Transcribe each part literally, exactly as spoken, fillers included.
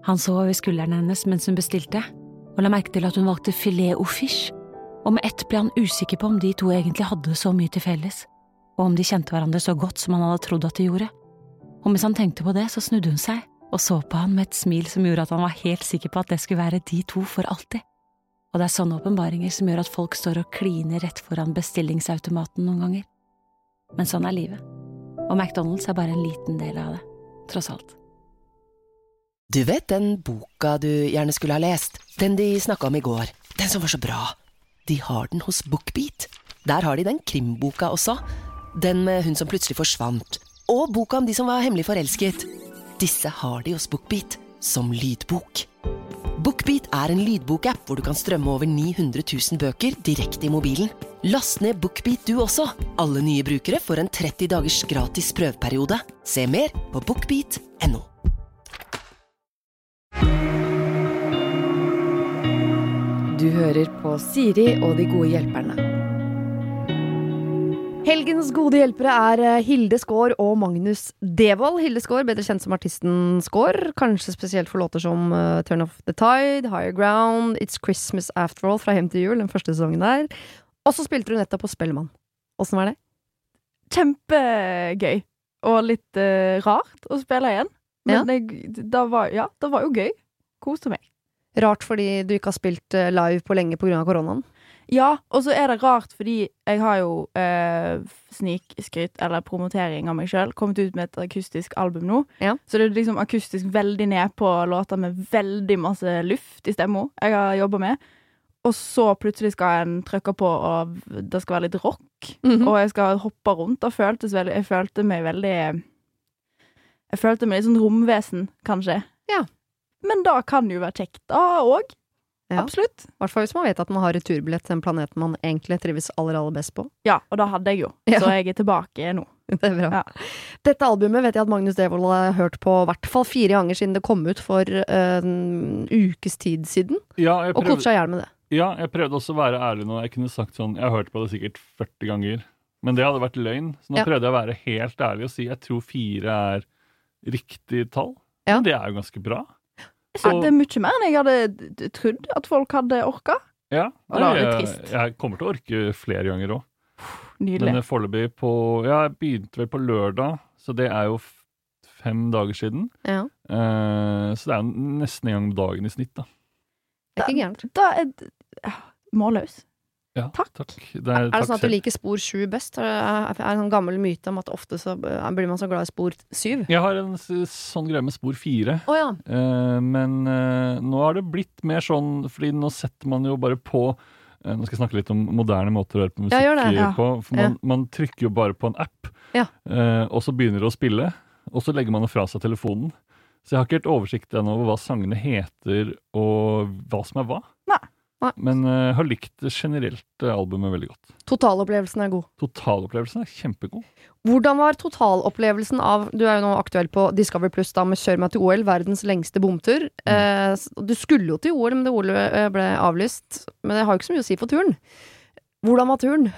Han så over skulderen hennes mens hun bestilte, og la merke til at hun valgte filet au fish, og med ett ble han usikker på om de to egentlig hadde så mye til felles, og om de kjente hverandre så godt som han hadde trodd at de gjorde. Og mens han tenkte på det, så snudde hun seg, og så på han med et smil som gjorde at han var helt sikker på at det skulle være de to for alltid. Og det er sånne åpenbaringer som gjør at folk står og kliner rett foran bestillingsautomaten noen ganger. Men sånn er livet. Og McDonald's er bare en liten del av det, tross alt. Du vet den boka du gjerne skulle ha lest? Den de snakket om i går. Den som var så bra. De har den hos BookBeat. Der har de den krimboka også. Den med hun som plutselig forsvant. Og boka om de som var hemmelig forelsket. Disse har de hos BookBeat som lydbok. BookBeat er en lydbokapp hvor du kan strømme over ni hundre tusen bøker direkte i mobilen. Last ned BookBeat du også. Alle nye brukere får en tretti dagers gratis prøveperiode. Se mer på bookbeat punktum no. Du hører på Siri og de gode hjelperne. Helgens gode hjelpere er Hilde Skår og Magnus Devold. Hilde Skår, bedre kjent som artisten Skår, kanskje spesielt for låter som uh, Turn Off the Tide, Higher Ground, It's Christmas After All fra Hjem til Jul, den første sesongen der. Og så spilte du nettopp på Spellemann. Hvordan var det? Kjempegøy. Og litt uh, rart å spille igjen. Men ja. det, det, var, ja, det var jo gøy. Koste meg. Rart fordi du ikke har spilt uh, live på lenge på grunn av koronaen? Ja, og så er det rart fordi jeg har jo eh, snikskryt eller promotering av meg selv, kommet ut med et akustisk album nå. Ja. Så det er liksom akustisk veldig ned på låter med veldig masse luft i stemmen jeg har jobbet med. Og så plutselig skal en trykke på og det skal være litt rock, mm-hmm. og jeg skal hoppe rundt. Og føltes veldig, jeg følte meg veldig Jeg følte meg litt sånn romvesen, kanskje. Ja. Men da kan det jo være kjekt da også. Ja. Absolutt. I hvert fall hvis man vet at man har returbillett til den planeten man egentlig trives aller, aller best på. Ja, og da hadde jeg jo. Ja. Så jeg er tilbake nå. Det er bra. Ja. Dette albumet vet jeg at Magnus Devold har hørt på i hvert fall fire ganger siden det kom ut for uh, en ukes tid siden. Ja, jeg prøvde, og koste seg gjerne med det. Ja, jeg prøvde også å være ærlig nå. Jeg kunne sagt sånn, jeg har hørt på det sikkert førti ganger, men det hadde vært løgn. Så nå ja. prøvde jeg å være helt ærlig og si jeg tror fire er riktig tall. Ja. Men det er jo ganske bra. Så, det er mye mer enn jeg hadde trodd at folk hadde orket. Ja, nei, jeg, jeg kommer til å orke flere ganger også. Nydelig. Men foreløpig på, ja, jeg begynte vel på lørdag, så det er jo fem dager siden. Ja. Uh, så det er jo nesten en gang om dagen i snitt da. Det er ikke gærent. Da er det målløs. Ja, takk. takk. Det er, er det sånn at du liker spor sju best? Er det en sånn gammel myte om at ofte så blir man så glad i spor syv? Jeg har en sånn greie med spor fire. Oh, ja. uh, men uh, nå har det blitt mer sånn, fordi nå setter man jo bare på, uh, nå skal jeg snakke litt om moderne måter å høre på musikk ja, ja. på, for man, ja. man trykker jo bare på en app, ja. uh, og så begynner det å spille, og så legger man fra seg telefonen. Så jeg har ikke helt oversikt ennå over hva sangene heter, og hva som er hva. Nei. Nei. Men uh, har likt generelt uh, albumet veldig godt. Totalopplevelsen er god. Totalopplevelsen er kjempegod. Hvordan var totalopplevelsen av, du er jo nå aktuell på Discovery Plus da med Kjør meg til O L, verdens lengste bomtur. Mm. Eh, du skulle jo til O L, men det O L ble avlyst. Men det har jo ikke så mye å si for turen. Hvordan var turen?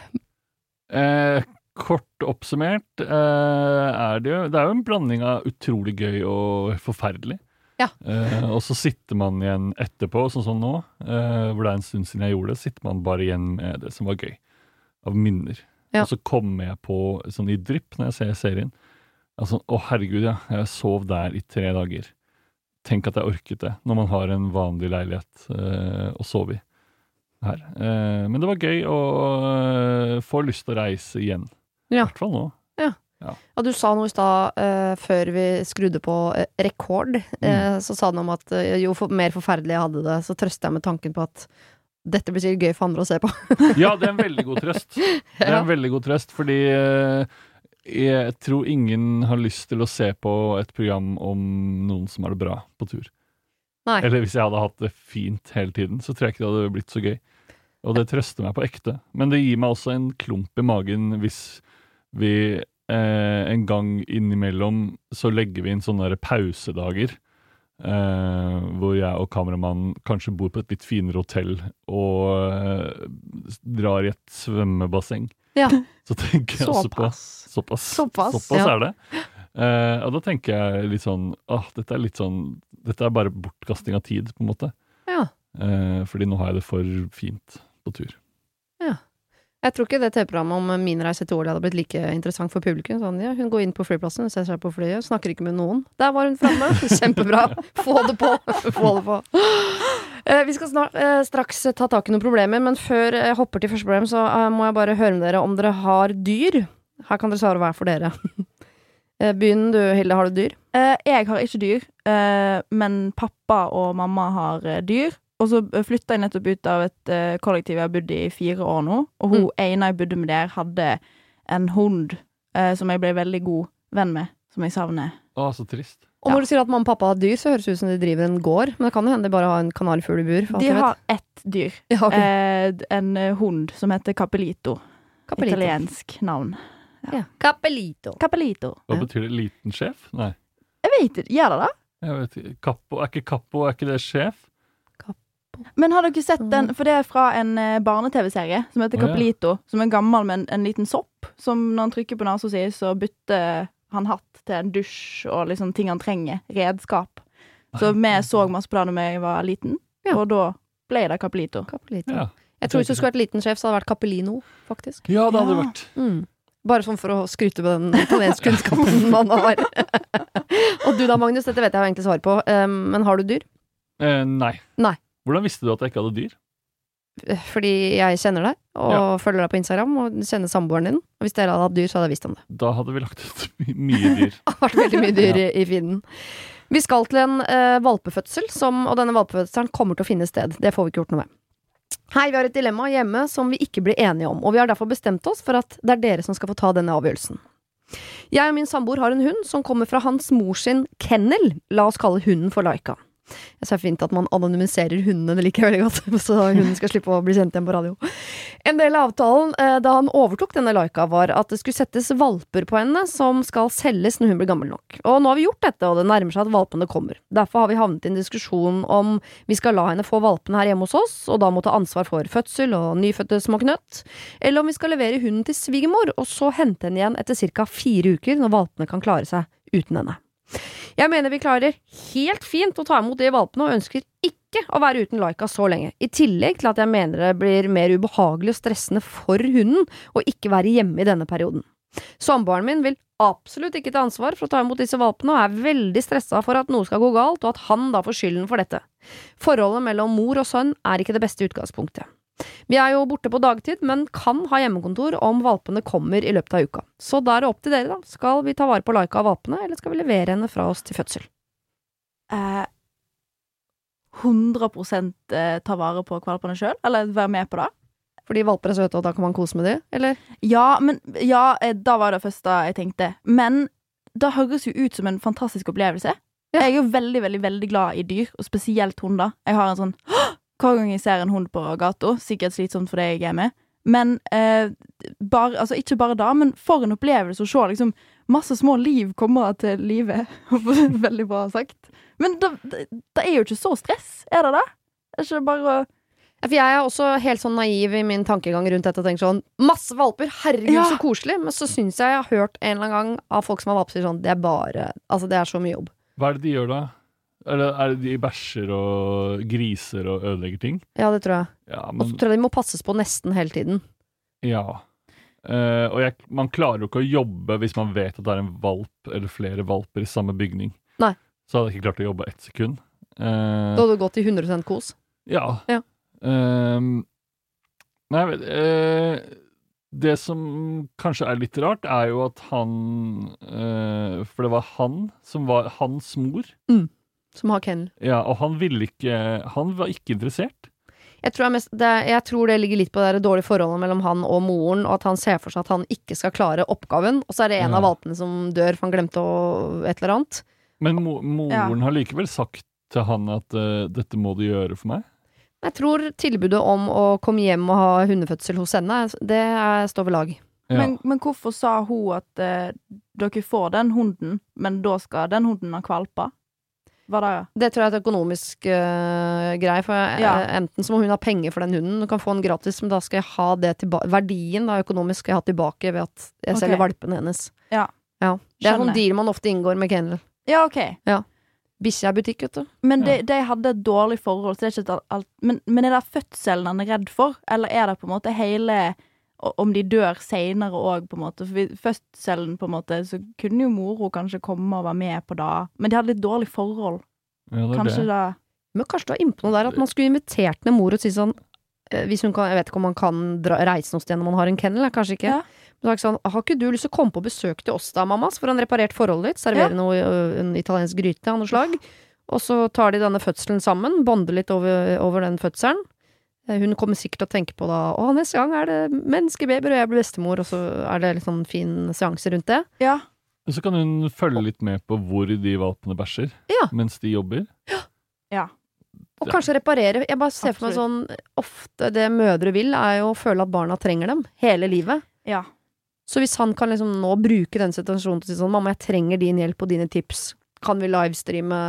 Eh, kort oppsummert eh, er det jo, det er jo en blanding av utrolig gøy og forferdelig. Ja. Uh, og så sitter man igjen etterpå, sånn som nå, uh, hvor det er en stund siden jeg gjorde det, sitter man bare igjen med det som var gøy, av minner. Ja. Og så kommer jeg på sånn i drypp når jeg ser serien. Altså, å herregud, ja, jeg sov der i tre dager. Tenk at jeg orket det, når man har en vanlig leilighet uh, å sove i her. Uh, men det var gøy å uh, få lyst til å reise igjen. Ja. I hvert fall nå. Ja. Ja. Ja, du sa noe i stad uh, før vi skrudde på uh, rekord, uh, mm. så sa du om at uh, jo for, mer forferdelig jeg hadde det, så trøster jeg med tanken på at dette blir sikkert gøy for andre å se på. Ja, det er en veldig god trøst. Det er en veldig god trøst, fordi uh, jeg tror ingen har lyst til å se på et program om noen som har det bra på tur. Nei. Eller hvis jeg hadde hatt det fint hele tiden, så tror jeg ikke det hadde blitt så gøy. Og det trøster meg på ekte. Men det gir meg også en klump i magen hvis vi Eh, en gang innimellom så legger vi inn sånne der pausedager eh, hvor jeg og kameramannen kanskje bor på et litt finere hotell og eh, drar i et svømmebasseng. Ja. Så tenker jeg også på såpass, såpass, såpass ja. er det Uh, og da tenker jeg litt sånn åh, dette er litt sånn dette er bare bortkasting av tid, på en måte. Ja. Uh, fordi nå har jeg det for fint på tur. Ja. Jeg tror ikke det T V-programmet om min reise til Årlig hadde blitt like interessant for publikum. Sånn, ja, hun går inn på flyplassen, ser seg på flyet, snakker ikke med noen. Der var hun fremme. Kjempebra. Få det på. Få det på. Uh, vi skal snart, uh, straks ta tak i noen problemer, men før jeg hopper til første problem, så uh, må jeg bare høre med dere om dere har dyr. Her kan dere svare hver for dere. Begynn du, Hilde, har du dyr? Uh, jeg har ikke dyr, uh, men pappa og mamma har uh, dyr. Og så flytta jeg nettopp ut av et uh, kollektiv jeg har bodd i fire år nå. Og hun mm. ene jeg bodde med der, hadde en hund uh, som jeg ble veldig god venn med, som jeg savner. Å, så trist. Og når ja. Du sier at mamma og pappa har dyr, så høres det ut som de driver en gård. Men det kan jo hende de bare har en kanalfugl i bur. De har ett dyr. Ja, okay. uh, en uh, hund som heter Capelito. Capelito. Italiensk navn. Ja. Capelito. Capelito. Hva betyr det? Liten sjef? Nei. Jeg vet ikke. Gjør det da? Jeg vet ikke. Kappo, er ikke Kappo, er ikke det sjef? Kappo. Men har dere sett den? For det er fra en uh, barne-tv-serie som heter Capelito, oh, ja. Som er gammel med en, en liten sopp, som når han trykker på nesa si, så bytter han hatt til en dusj og liksom ting han trenger. Redskap. Så vi så masse på det når jeg var liten, ja. Og da ble det Capelito. Capelito. Ja. Jeg tror hvis du skulle vært liten sjef, så hadde det vært Capellino, faktisk. Ja, det hadde det vært. Mm. Bare sånn for å skryte på den italienske kunnskapen man har. Og du da, Magnus, dette vet jeg jo egentlig svar på, um, men har du dyr? Eh, nei. Nei. Hvordan visste du at jeg ikke hadde dyr? Fordi jeg kjenner deg, og ja. Følger deg på Instagram, og kjenner samboeren din. Og hvis dere hadde hatt dyr, så hadde jeg visst om det. Da hadde vi lagt ut mye dyr. Det har vært veldig mye dyr ja. i, i feeden. Vi skal til en uh, valpefødsel, som, og denne valpefødselen kommer til å finne sted. Det får vi ikke gjort noe med. Hei, vi har et dilemma hjemme som vi ikke blir enige om, og vi har derfor bestemt oss for at det er dere som skal få ta denne avgjørelsen. Jeg og min samboer har en hund som kommer fra hans mors sin kennel. La oss kalle hunden for Laika. Jeg ser fint at man anonymiserer hundene, det liker jeg veldig godt, så hunden skal slippe å bli kjent igjen på radio. En del av avtalen eh, da han overtok denne Laika var at det skulle settes valper på henne som skal selges når hun blir gammel nok. Og nå har vi gjort dette, og det nærmer seg at valpene kommer. Derfor har vi havnet i en diskusjon om vi skal la henne få valpene her hjemme hos oss, og da må ta ansvar for fødsel og nyfødte små knøtt, eller om vi skal levere hunden til svigermor, og så hente henne igjen etter cirka fire uker når valpene kan klare seg uten henne. Jeg mener vi klarer helt fint å ta imot de valpene og ønsker ikke å være uten Laika så lenge. I tillegg til at jeg mener det blir mer ubehagelig og stressende for hunden å ikke være hjemme i denne perioden. Samboeren min vil absolutt ikke ta ansvar for å ta imot disse valpene og er veldig stresset for at noe skal gå galt og at han da får skylden for dette. Forholdet mellom mor og sønn er ikke det beste utgangspunktet. Vi er jo borte på dagtid, men kan ha hjemmekontor om valpene kommer i løpet av uka. Så da er det opp til dere da. Skal vi ta vare på Laika av valpene, eller skal vi levere henne fra oss til fødsel? Eh, hundre prosent ta vare på valpene selv, eller være med på det? Fordi valper er søte, og da kan man kose med det, eller? Ja, men, ja, da var det første jeg tenkte. Men det høres jo ut som en fantastisk opplevelse. Ja. Jeg er jo veldig, veldig, veldig glad i dyr, og spesielt hunder. Jeg har en sånn hver gang jeg ser en hund på gata, sikkert slitsomt for det jeg er med. Men eh, bare, altså ikke bare da, men for en opplevelse å se liksom, masse små liv komme til livet. Veldig bra sagt. Men det, det, det er jo ikke så stress, er det det? Det er ikke bare å... For jeg er også helt sånn naiv i min tankegang rundt dette og tenker sånn, masse valper, herregud ja. Så koselig. Men så synes jeg jeg har hørt en eller annen gang av folk som har valper sier sånn, det er bare, altså det er så mye jobb. Hva er det de gjør da? Eller er det de bæsjer og griser og ødelegger ting? Ja, det tror jeg. Ja, men... Og så tror jeg de må passes på nesten hele tiden. Ja. Uh, og jeg, man klarer jo ikke å jobbe hvis man vet at det er en valp eller flere valper i samme bygning. Nei. Så hadde jeg ikke klart å jobbe ett sekund. Uh, da hadde du gått i hundre prosent kos? Ja. ja. Uh, nei, jeg vet uh, det som kanskje er litt rart, er jo at han uh, for det var han som var hans mor. Mm. Som har kennel. Ja, og han ville ikke, han var ikke interessert. Jeg tror, jeg, mest, det, jeg tror det ligger litt på det dårlige forholdet mellom han og moren, og at han ser for seg at han ikke skal klare oppgaven, og så er det en ja. Av valpene som dør, for han glemte å, et eller annet. Men mo, moren ja. Har likevel sagt til han at uh, dette må du gjøre for meg? Jeg tror tilbudet om å komme hjem og ha hundefødsel hos henne, det er, står ved lag. Ja. Men, men hvorfor sa hun at uh, dere får den hunden, men da skal den hunden ha kvalpa? Hva da? Det tror jeg er et økonomisk uh, greie, for ja. uh, enten så må hun ha penger for den hunden, du kan få den gratis, men da skal jeg ha det tilbake, verdien da økonomisk skal jeg ha tilbake ved at jeg okay. selger valpene hennes. Ja. Ja, det er sånn deal man ofte inngår med kennel. Ja, ok. Ja. Bikkje er butikk, vet du. Men de, de hadde et dårlig forhold, så det er ikke alt, alt men, men er det fødselen han er redd for? Eller er det på en måte hele om de dør senere også, på en måte? For vi, fødselen, på en måte, så kunne jo moro kanskje komme og være med på det. Men de hadde litt dårlig forhold. Ja, det er kanskje det. Da Men kanskje du har innpå noe der at man skulle invitert ned mor og si sånn hvis hun kan, jeg vet ikke om man kan dra, reise noe sted når man har en kennel, kanskje ikke. Ja. Men sånn, har ikke du lyst til å komme på besøk til oss da, mammas, for han reparert forholdet ditt, servere Ja. noe, en italiensk gryte av noe slag, og så tar de denne fødselen sammen, bonder litt over, over den fødselen. Hun kommer sikkert til å tenke på da, å, neste gang er det menneskebabyer, og jeg blir bestemor, og så er det litt sånn fin seanse rundt det. Ja. Så kan hun følge litt med på hvor de valpene bæsjer, Ja. mens de jobber. Ja. Og kanskje reparere. Jeg bare ser for meg sånn, ofte det mødre vil er jo å føle at barna trenger dem, hele livet. Ja. Så hvis han kan liksom nå bruke den situasjonen til å si sånn, mamma, jeg trenger din hjelp og dine tips. Kan vi livestreame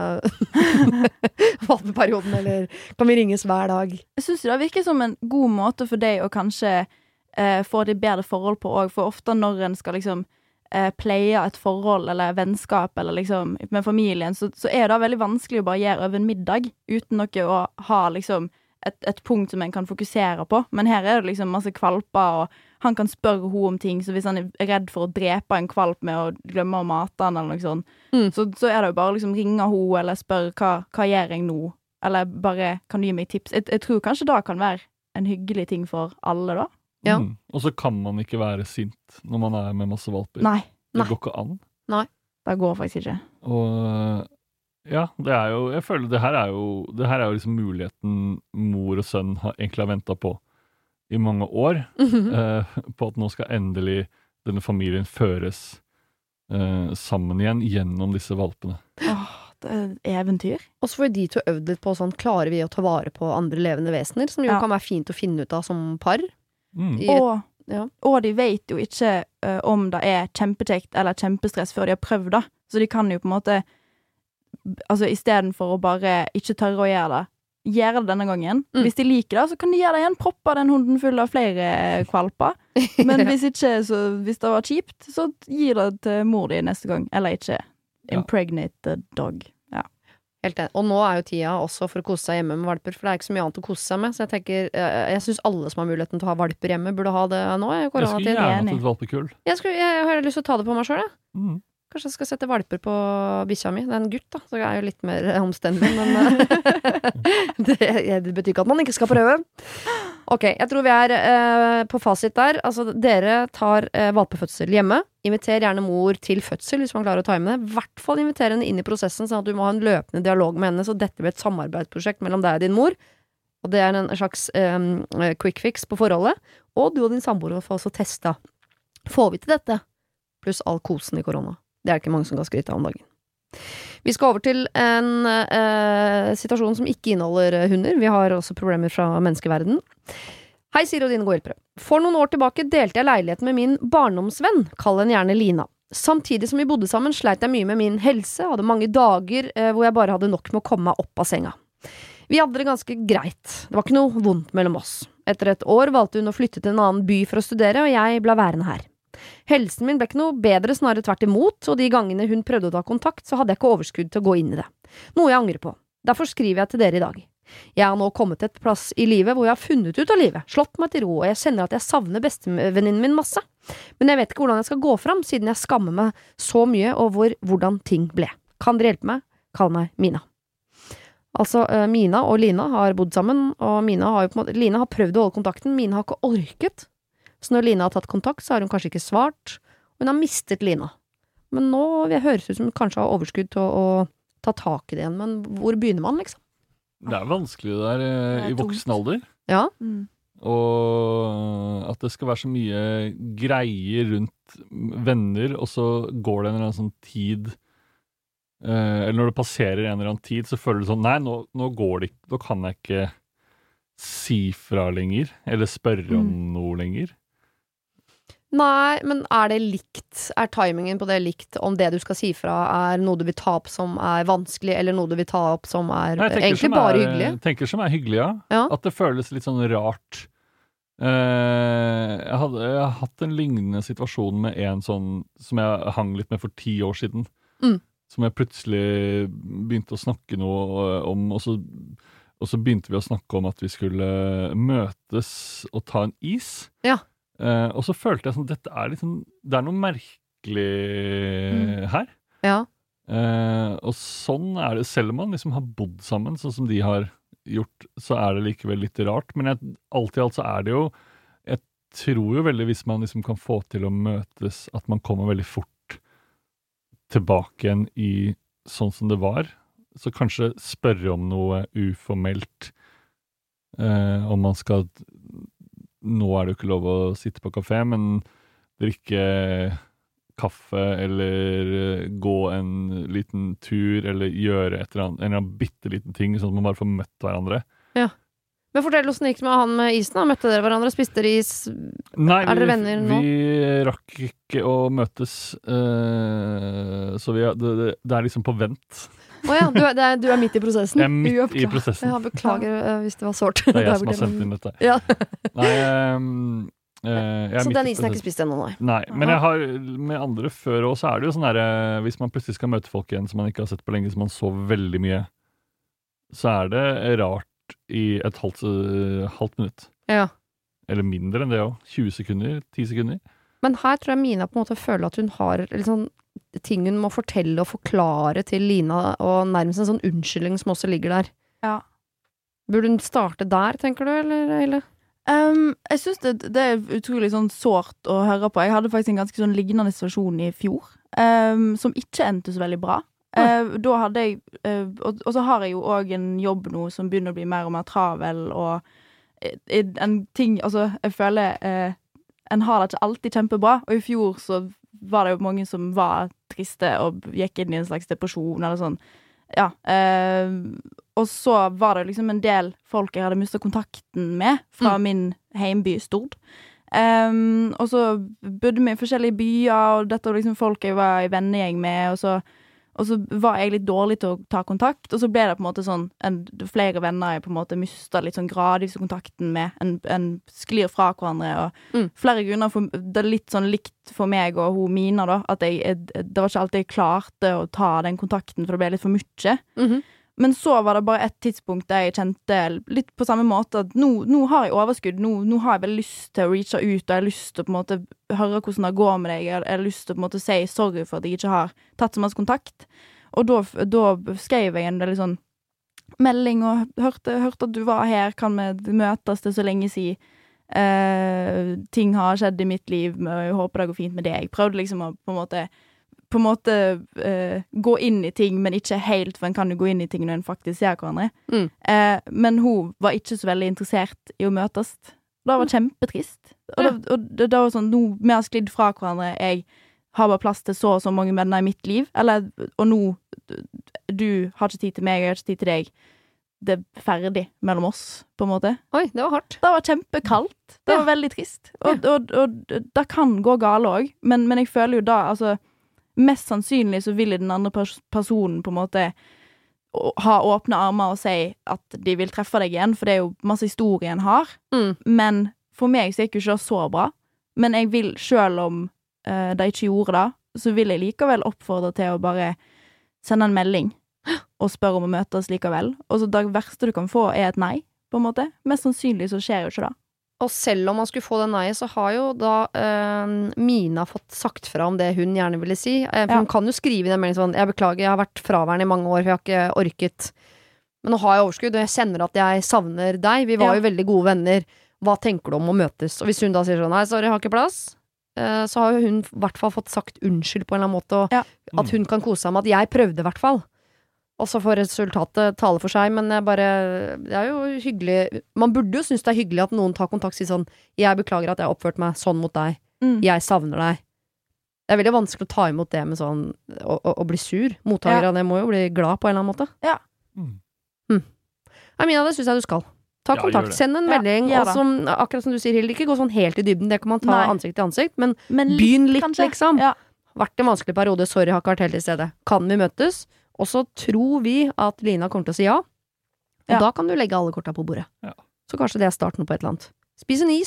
valpeperioden, eller kan vi ringes hver dag? Jeg synes det virker som en god måte for deg å kanskje eh, få det bedre forhold på også, for ofte når en skal liksom eh, pleie et forhold eller vennskap eller liksom med familien, så, så er det veldig vanskelig å bare gjøre over en middag uten noe å ha liksom et, et punkt som en kan fokusere på. Men her er det liksom masse kvalper, og han kan spørre hun om ting, så hvis han er redd for å drepe en kvalp med å glemme å mate han eller noe sånt, Mm. så, så er det jo bare liksom ringe hun eller spørre hva, hva gjør jeg nå? Eller bare, kan du gi meg tips? Jeg, jeg tror kanskje det kan være en hyggelig ting for alle da. Ja. Mm. Og så kan man ikke være sint når man er med masse valper. Nei, Det Nei. går ikke an. det går faktisk ikke. Og ja, det er jo, jeg føler det her er jo, det her er jo liksom muligheten mor og sønn har, egentlig har ventet på i mange år, eh, på at nå skal endelig denne familien føres eh, sammen igjen gjennom disse valpene. Åh, det er et eventyr. Og så får de to øvd litt på sånn, klarer vi å ta vare på andre levende vesener, som jo Ja. kan være fint å finne ut av som par. Mm. I et, Og, ja. og de vet jo ikke eh, om det er kjempekjekt eller kjempestress før de har prøvd det. Så de kan jo på en måte, altså i stedet for å bare ikke tørre å gjøre det, gjøre det denne gangen. Mm. Hvis de liker det, så kan de gjøre det igjen, proppe den hunden full av flere kvalper. Men hvis ikke, så hvis det var kjipt, så gir det til mor di neste gang. Eller ikke. Ja. Impregnate the dog. Ja. Helt enig. Og nå er jo tida også for å kose seg hjemme med valper, for det er ikke så mye annet å kose seg med. Så jeg tenker, jeg, jeg synes alle som har muligheten til å ha valper hjemme, burde ha det nå. I Jeg skulle koronatid. gjerne hatt enig. et valpekull. Jeg, skulle, jeg, jeg har lyst til å ta det på meg selv, jeg. Mm. Kanskje jeg skal sette valper på bikkja mi. Det er en gutt, da, så det er jo litt mer eh, omstendelig, men det, det betyr ikke at man ikke skal prøve. Ok, jeg tror vi er eh, på fasit der. Altså, dere tar eh, valpefødsel hjemme. Inviter gjerne mor til fødsel, hvis man klarer å time det. I hvert fall inviter henne inn i prosessen, sånn at du må ha en løpende dialog med henne, så dette blir et samarbeidsprosjekt mellom deg og din mor. Og det er en slags eh, quick fix på forholdet. Og du og din samboer får også testa. Får vi til dette? Pluss all kosen i korona. Det er det ikke mange som kan skryte av om dagen. Vi skal over til en eh, situasjon som ikke inneholder eh, hunder. Vi har også problemer fra menneskeverden. Hei, Siri og dine gode hjelpere. For noen år tilbake delte jeg leiligheten med min barndomsvenn, kall henne gjerne Lina. Samtidig som vi bodde sammen, sleit jeg mye med min helse, hadde mange dager eh, hvor jeg bare hadde nok med å komme meg opp av senga. Vi hadde det ganske greit. Det var ikke noe vondt mellom oss. Etter et år valgte hun å flytte til en annen by for å studere, og jeg ble værende her. Helsen min ble ikke noe bedre, snarere tvert imot, og de gangene hun prøvde å ta kontakt, så hadde jeg ikke overskudd til å gå inn i det. Noe jeg angrer på. Derfor skriver jeg til dere i dag. Jeg har nå kommet til et plass i livet hvor jeg har funnet ut av livet, slått meg til ro, og jeg kjenner at jeg savner bestevenninnen min masse. Men jeg vet ikke hvordan jeg skal gå fram, siden jeg skammer meg så mye over hvordan ting ble. Kan dere hjelpe meg? Kall meg Mina. Altså, Mina og Lina har bodd sammen, og Mina har jo på en måte, Lina har prøvd å holde kontakten, Mina har ikke orket. Så når Lina har tatt kontakt, så har hun kanskje ikke svart, og hun har mistet Lina. Men nå vil jeg høres ut som hun kanskje har overskudd til å, å ta tak i det igjen, men hvor begynner man, liksom? Det er vanskelig det der eh, Det er i voksen tungt. alder. Ja, Mm. Og at det skal være så mye greier rundt venner, og så går det en eller annen sånn tid eh, Eller når det passerer en eller annen tid, så føler du sånn Nei, nå, nå går det ikke, nå kan jeg ikke si fra lenger, eller spørre om Mm. noe lenger. nei, men er det likt, er timingen på det likt om det du skal si fra er noe du vil ta opp som er vanskelig, eller noe du vil ta opp som er Nei, jeg tenker egentlig som bare er, hyggelig? tenker som er hyggelig, ja. Ja. At det føles litt sånn rart Uh, jeg, hadde, jeg har hatt en lignende situasjon med en sånn som jeg hang litt med for ti år siden. Mm. Som jeg plutselig begynte å snakke noe om, og så, og så begynte vi å snakke om at vi skulle møtes og ta en is. Ja. Uh, og så følte jeg sånn, dette er liksom, det er noe merkelig mm. her. Ja. Uh, og sånn er det, selv om man liksom har bodd sammen, sånn som de har gjort, så er det likevel litt rart. Men jeg, alt i alt så er det jo, jeg tror jo veldig, hvis man liksom kan få til å møtes, at man kommer veldig fort tilbake igjen i sånn som det var. Så kanskje spørre om noe uformelt, uh, om man skal, nå er det jo ikke lov å sitte på kafé, men drikke kaffe, eller gå en liten tur, eller gjøre et eller annet, en eller annen bitteliten ting, sånn at man bare får møtt hverandre. Ja. Men fortell hvordan det gikk med han med isen da. Møtte dere hverandre, spiste dere is? Nei, er dere venner nå? Vi rakk ikke å møtes, uh, så vi, det, det, det er liksom på vent. Åja, oh, du, er, du er midt i prosessen? Jeg er midt i prosessen. Ja, beklager uh, hvis det var sårt. Det er jeg som har sendt inn dette. Ja. Nei, um, Uh, så den isen er ikke spist ennå, nei? Nei, men jeg har med andre før også, så er det jo sånn der, hvis man plutselig skal møte folk igjen som man ikke har sett på lenge, som man så veldig mye, så er det rart i et halvt, uh, halvt minutt. Ja. Eller mindre enn det også. tjue sekunder, ti sekunder. Men her tror jeg Mina på en måte føler at hun har liksom, ting hun må fortelle og forklare til Lina, og nærmest en sånn unnskyldning som også ligger der. Ja. Burde hun starte der, tenker du, eller? eller? Um, jeg synes det, det er utrolig sånn sårt å høre på. Jeg hadde faktisk en ganske sånn lignende situasjon i fjor, um, som ikke endte så veldig bra. Uh, da hadde jeg, uh, og, og så har jeg jo også en jobb nå som begynner å bli mer og mer travel, og uh, en ting, altså, jeg føler uh, en har det ikke alltid kjempebra, og i fjor så var det jo mange som var triste og gikk inn i en slags depresjon eller sånn. Ja, uh, og så var det liksom en del folk jeg hadde mistet kontakten med fra mm. min heimby Stord. Um, og så bodde vi i forskjellige byer, og dette var liksom folk jeg var i vennegjeng med, og så, og så var jeg litt dårlig til å ta kontakt, og så ble det på en måte sånn, en, flere venner jeg på en måte mistet litt sånn gradvis kontakten med, en, en sklir fra hverandre, og mm. flere grunner, for, det er litt sånn likt for meg og hun Mina da, at jeg, jeg, det var ikke alltid jeg klarte å ta den kontakten, for det ble litt for mye. Mhm. Men så var det bare et tidspunkt der jeg kjente litt på samme måte at nå, nå har jeg overskudd, nå, nå har jeg veldig lyst til å reache ut, og jeg har lyst til å på en måte høre hvordan det går med deg, jeg har, jeg har lyst til å på en måte si sorry for at jeg ikke har tatt så masse kontakt. Og da, da skrev jeg en veldig sånn melding, og hørte, hørte at du var her, kan vi møtes det så lenge siden. Uh, ting har skjedd i mitt liv, og jeg håper det går fint med deg. Jeg prøvde liksom å på en måte på en måte uh, gå inn i ting, men ikke helt, for en kan jo gå inn i ting når en faktisk ser hverandre. Mm. Uh, men hun var ikke så veldig interessert i å møtes. Det var kjempetrist. Og, ja. det, og det, det var sånn, nå, vi har sklidd fra hverandre, jeg har bare plass til så og så mange venner i mitt liv, eller, og nå, du har ikke tid til meg, jeg har ikke tid til deg. Det er ferdig mellom oss, på en måte. Oi, det var hardt. Det var kjempekaldt. Det ja. var veldig trist. Og, og, og, og det kan gå gale også, men, men jeg føler jo da, altså, mest sannsynlig så vil den andre pers- personen på en måte ha åpne armer og si at de vil treffe deg igjen, for det er jo masse historie en har. Mm. Men for meg så er ikke det så bra. Men jeg vil, selv om uh, de ikke gjorde det, så vil jeg likevel oppfordre til å bare sende en melding og spørre om å møtes likevel. Og så det verste du kan få er et nei, på en måte. Mest sannsynlig så skjer jo ikke det. Og selv om man skulle få det nei, så har jo da eh, Mina fått sagt fra om det hun gjerne ville si. Eh, for ja. hun kan jo skrive i den meldingen sånn, jeg beklager, jeg har vært fraværende i mange år, for jeg har ikke orket. Men nå har jeg overskudd, og jeg kjenner at jeg savner deg. Vi var ja. jo veldig gode venner. Hva tenker du om å møtes? Og hvis hun da sier sånn, nei, sorry, jeg har ikke plass, eh, så har jo hun i hvert fall fått sagt unnskyld på en eller annen måte, og ja. at hun kan kose seg med at jeg prøvde i hvert fall. Og så får resultatet tale for seg, men jeg bare, det er jo hyggelig. Man burde jo synes det er hyggelig at noen tar kontakt og sier sånn, jeg beklager at jeg har oppført meg sånn mot deg. Mm. Jeg savner deg. Det er veldig vanskelig å ta imot det med sånn, å, å, å bli sur. Mottaker av det må jo bli glad på en eller annen måte. Ja. Mm. Hm. Amina, det synes jeg du skal. Ta Ja, kontakt, gjør det. send en Ja, melding, gjør og det. som, akkurat som du sier, Hilde, ikke gå sånn helt i dybden, det kan man ta Nei. ansikt til ansikt, men, Men begynn litt, kanskje. liksom. Ja. Vært en vanskelig periode, sorry, har ikke vært helt til stede. Kan vi møtes? Og så tror vi at Lina kommer til å si ja, og Ja. da kan du legge alle korta på bordet. Ja. Så kanskje det er starten på et eller annet. Spis en is,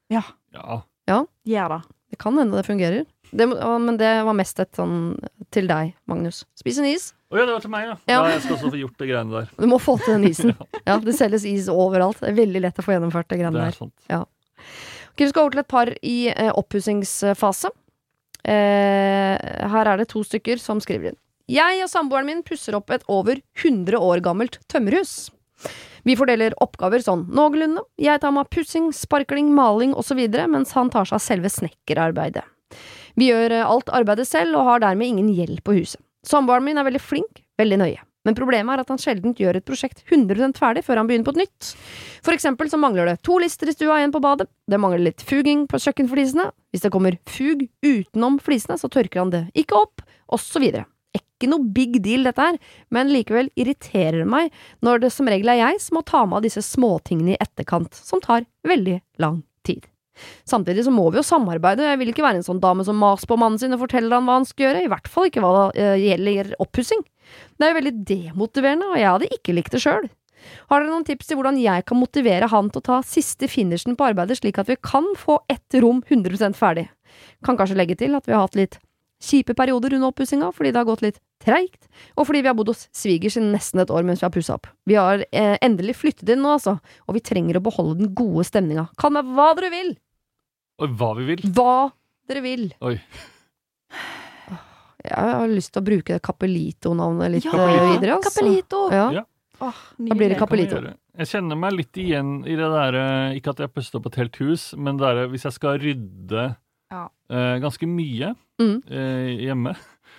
Ja. Ja. Ja. Gjør det. Det kan hende det fungerer. Det, men det var mest et sånn til deg, Magnus. Spis en is. Å ja, det var til meg, ja. Ja. ja. Jeg skal også få gjort det greiene der. Du må få til den isen. Ja, det selges is overalt. Det er veldig lett å få gjennomført det Det greiene er der. sant. Ja. Ok, vi skal over til et par i eh, oppussingsfase. Eh, her er det to stykker som skriver inn. Jeg og samboeren min pusser opp et over hundre år gammelt tømmerhus. Vi fordeler oppgaver sånn noenlunde. Jeg tar meg av pussing, sparkling, maling og så videre, mens han tar seg av selve snekkerarbeidet. Vi gjør eh, alt arbeidet selv og har dermed ingen gjeld på huset. Samboeren min er veldig flink, veldig nøye. Men problemet er at han sjelden gjør et prosjekt hundre prosent ferdig før han begynner på et nytt. For eksempel så mangler det to lister i stua og en på badet. Det mangler litt fuging på kjøkkenflisene. Hvis det kommer fug utenom flisene, så tørker han det ikke opp, og så videre. Ikke noe big deal dette her, men likevel irriterer det meg når det som regel er jeg som må ta med av disse småtingene i etterkant, som tar veldig lang tid. Samtidig så må vi jo samarbeide. Jeg vil ikke være en sånn dame som mas på mannen sin og forteller han hva han skal gjøre, i hvert fall ikke hva det uh, gjelder oppussing. Det er jo veldig demotiverende, og jeg hadde ikke likt det selv. Har dere noen tips til hvordan jeg kan motivere han til å ta siste finishen på arbeidet, slik at vi kan få ett rom hundre prosent ferdig? Kan kanskje legge til at vi har hatt litt kjipe perioder under oppussinga, fordi det har gått litt treigt, og fordi vi har bodd hos svigers i nesten et år mens vi har pusset opp. Vi har eh, endelig flyttet inn nå, altså, og vi trenger å beholde den gode stemninga. Kall meg hva dere vil! Og hva vi vil. Hva dere vil. Oi. Jeg har lyst til å bruke det Capelito-navnet litt Ja, eh, videre. Altså. Capelito. Ja. Ja. Åh, Da blir det Kan vi Capelito. gjøre. Jeg kjenner meg litt igjen i det der, eh, ikke at jeg pustet opp et helt hus, men det der, hvis jeg skal rydde Ja. eh, ganske mye Mm. eh, hjemme,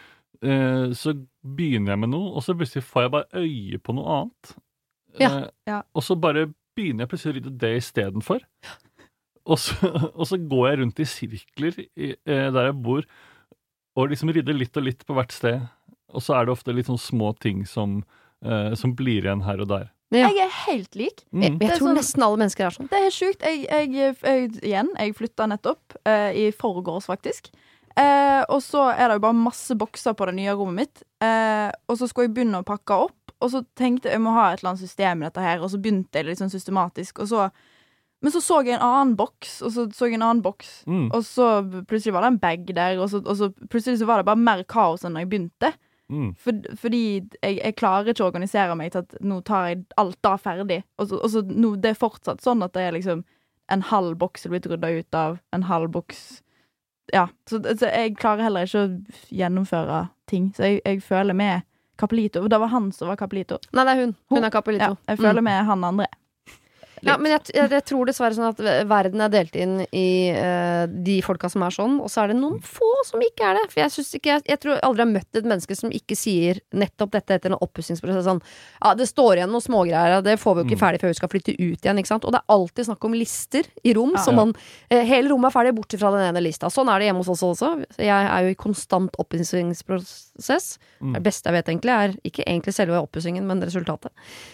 eh, så begynner jeg med noe, og så plutselig får jeg bare øye på noe annet. Ja. Eh, Ja. Og så bare begynner jeg plutselig å rydde det i stedet for. Og så, og så går jeg rundt i sirkler i, eh, der jeg bor, og liksom rydder litt og litt på hvert sted. Og så er det ofte litt sånn små ting som, eh, som blir igjen her og der. Ja. Jeg er helt lik. Mm. Jeg, jeg Det er tror sånn- nesten alle mennesker er sånn. Det er helt sjukt. Jeg, jeg, jeg, igjen, jeg flytta nettopp, eh, i forgårs faktisk. Eh, og så er det jo bare masse bokser på det nye rommet mitt. Eh, og så skulle jeg begynne å pakke opp, og så tenkte jeg jeg må ha et eller annet system i dette her, og så begynte jeg litt sånn systematisk, og så men så så jeg en annen boks, og så så jeg en annen boks, Mm. og så plutselig var det en bag der, og så, og så plutselig så var det bare mer kaos enn da jeg begynte. Mm. For, fordi jeg, jeg klarer ikke å organisere meg til at nå tar jeg alt da ferdig. Og så, og så nå, det er fortsatt sånn at det er liksom en halv boks som er blitt rydda ut av, en halv boks. Ja, så, så jeg klarer heller ikke å gjennomføre ting. Så jeg, jeg føler med Capelito. Og det var han som var Capelito. Nei, det er hun. Hun er Ja, Capelito. jeg føler Mm. med han andre. Ja, men jeg, jeg, jeg tror dessverre sånn at verden er delt inn i eh, de folka som er sånn, og så er det noen få som ikke er det. For jeg synes ikke, jeg, jeg tror jeg aldri har møtt et menneske som ikke sier nettopp dette etter en oppussingsprosess. Sånn, ja, det står igjen noen smågreier, og det får vi jo ikke Mm. ferdig før vi skal flytte ut igjen, ikke sant? Og det er alltid snakk om lister i rom, Ja. så man, eh, hele rommet er ferdig bortsett fra den ene lista. Sånn er det hjemme hos oss også. Jeg er jo i konstant oppussingsprosess. Mm. Det beste jeg vet egentlig er ikke egentlig selve oppussingen, men resultatet.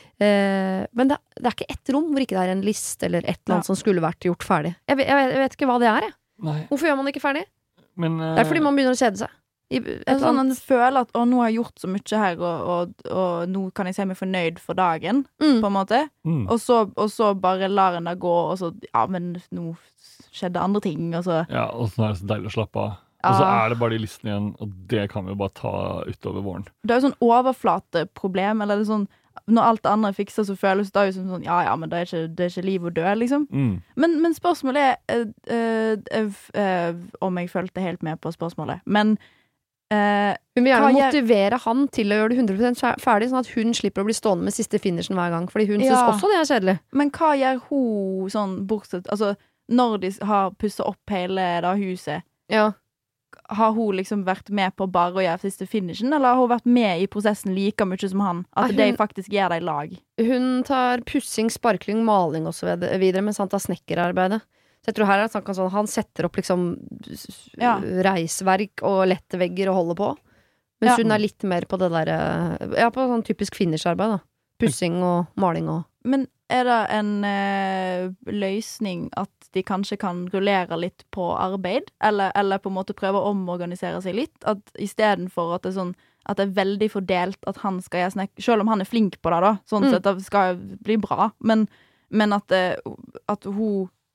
Eh, men det, det er ikke ett rom hvor ikke det er en liste eller et eller annet Ja. som skulle vært gjort ferdig. Jeg, vet- jeg, vet- jeg vet ikke hva det er, jeg. Nei, Hvorfor gjør man det ikke ferdig? men eh, Det er fordi man begynner å kjede seg. I, et Det er eller sånn annet. at du føler at å, nå har jeg gjort så mye her, og, og, og nå kan jeg se meg fornøyd for dagen, Mm. på en måte. mm. Og så, og så bare lar en det gå, og så ja, men nå skjedde andre ting, og så Ja, og så er det så deilig å slappe av. Og så Ja. er det bare de listene igjen, og det kan vi jo bare ta utover våren. Det er jo sånn overflateproblem, eller det er sånn når alt det andre er fiksa, så føles det jo som sånn ja, ja, men det er ikke, det er ikke liv og død, liksom. Mm. Men, men spørsmålet er eh, eh, eh, eh, om jeg følte helt med på spørsmålet. Men eh, Hun vil gjerne hva gjør- motivere han til å gjøre det hundre prosent fer- ferdig, sånn at hun slipper å bli stående med siste finishen hver gang. Fordi hun Ja. synes også det er kjedelig. Men hva gjør hun sånn bortsett Altså, når de har pussa opp hele det huset, Ja. har hun liksom vært med på bare å gjøre siste finishen, eller har hun vært med i prosessen like mye som han? At Ja, de hun- faktisk gjør det i lag? Hun tar pussing, sparkling, maling og så vid- videre, mens han tar snekkerarbeidet. Så jeg tror her er det snakk om sånn han setter opp liksom s- Ja. reisverk og lette vegger og holder på. Mens Ja. hun er litt mer på det derre Ja, på sånn typisk finisharbeid, da. Pussing og maling og Men er det en eh, løsning at de kanskje kan rullere litt på arbeid? Eller, eller på en måte prøve å omorganisere seg litt? At istedenfor at det er sånn at det er veldig fordelt at han skal gjøre snekk... Selv om han er flink på det, da. Sånn Mm. sett, det skal bli bra. Men, men at, det, at hun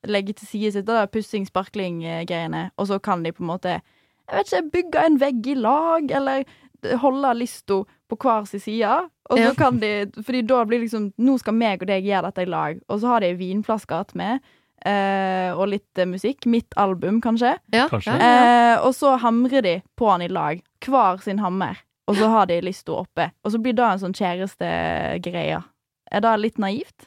legge til side sitt, da, pussing, sparkling eh, greiene, og så kan de på en måte, jeg vet ikke, bygge en vegg i lag, eller holde listo på hver sin side, og så ja. kan de, fordi da blir liksom, nå skal meg og deg gjøre dette i lag, og så har de vinflasker med, eh, og litt eh, musikk, mitt album kanskje, ja. kanskje. Eh, og så hamrer de på han i lag, hver sin hammer, og så har de listo oppe, og så blir det en sånn kjæreste greie. Er det litt naivt?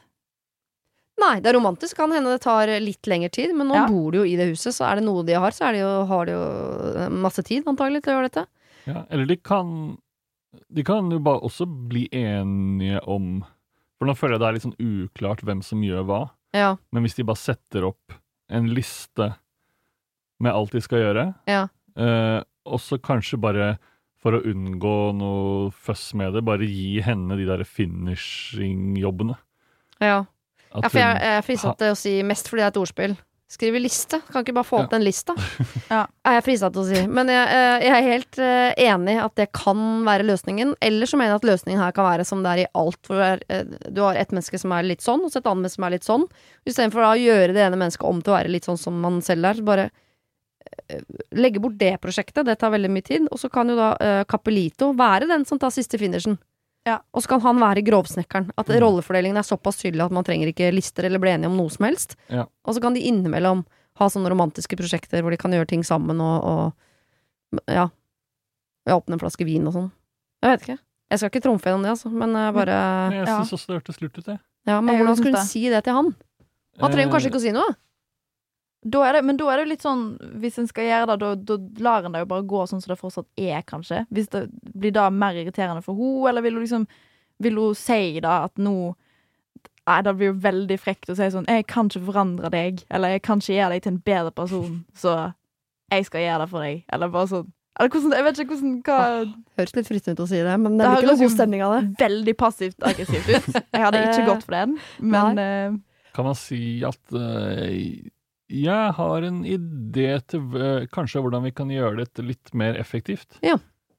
Nei, det er romantisk, kan hende det tar litt lengre tid, men nå ja. bor de jo i det huset, så er det noe de har, så er de jo, har de jo masse tid antagelig til å gjøre dette. Ja, eller de kan De kan jo bare også bli enige om, for nå føler jeg det er litt sånn uklart hvem som gjør hva, ja. men hvis de bare setter opp en liste med alt de skal gjøre, ja. eh, og så kanskje bare for å unngå noe føss med det, bare gi henne de der finishing-jobbene. Ja. Ja, for jeg, jeg er fristet til å si mest fordi det er et ordspill. Skrive liste. Kan ikke bare få opp ja. den lista. Ja. Er jeg fristet til å si. Men jeg, jeg er helt uh, enig at det kan være løsningen. Eller så mener jeg at løsningen her kan være som det er i alt. For uh, du har et menneske som er litt sånn, og så et annet menneske som er litt sånn. I stedet for å gjøre det ene mennesket om til å være litt sånn som man selv er, så bare uh, legge bort det prosjektet. Det tar veldig mye tid. Og så kan jo da uh, Capelito være den som tar siste finishen. Ja. Og så kan han være grovsnekkeren. At mm. rollefordelingen er såpass tydelig at man trenger ikke lister eller bli enige om noe som helst. Ja. Og så kan de innimellom ha sånne romantiske prosjekter hvor de kan gjøre ting sammen og, og ja, åpne en flaske vin og sånn. Jeg vet ikke. Jeg skal ikke trumfe gjennom det, altså. Men jeg bare men jeg synes ja. også det hørtes lurt ut, det. Ja, men hvordan skulle hun si det til han? Han trenger kanskje ikke å si noe. Da er det, men da er det jo litt sånn, hvis en skal gjøre det, da, da lar en det jo bare gå sånn som det fortsatt er, kanskje. Hvis det blir da mer irriterende for henne, eller vil hun liksom, vil hun si da at nå, nei, det blir jo veldig frekt å si sånn, jeg kan ikke forandre deg, eller jeg kan ikke gjøre deg til en bedre person, så jeg skal gjøre det for deg, eller bare sånn. Eller hvordan, jeg vet ikke hvordan, hva... Høres litt fristende ut å si det, men det er ikke noe god stemning av det. Veldig passivt aggressivt ut. Jeg hadde ikke gått for den, men... Uh... Kan man si at... Uh, Jeg har en idé til uh, kanskje hvordan vi kan gjøre dette litt mer effektivt. Ja.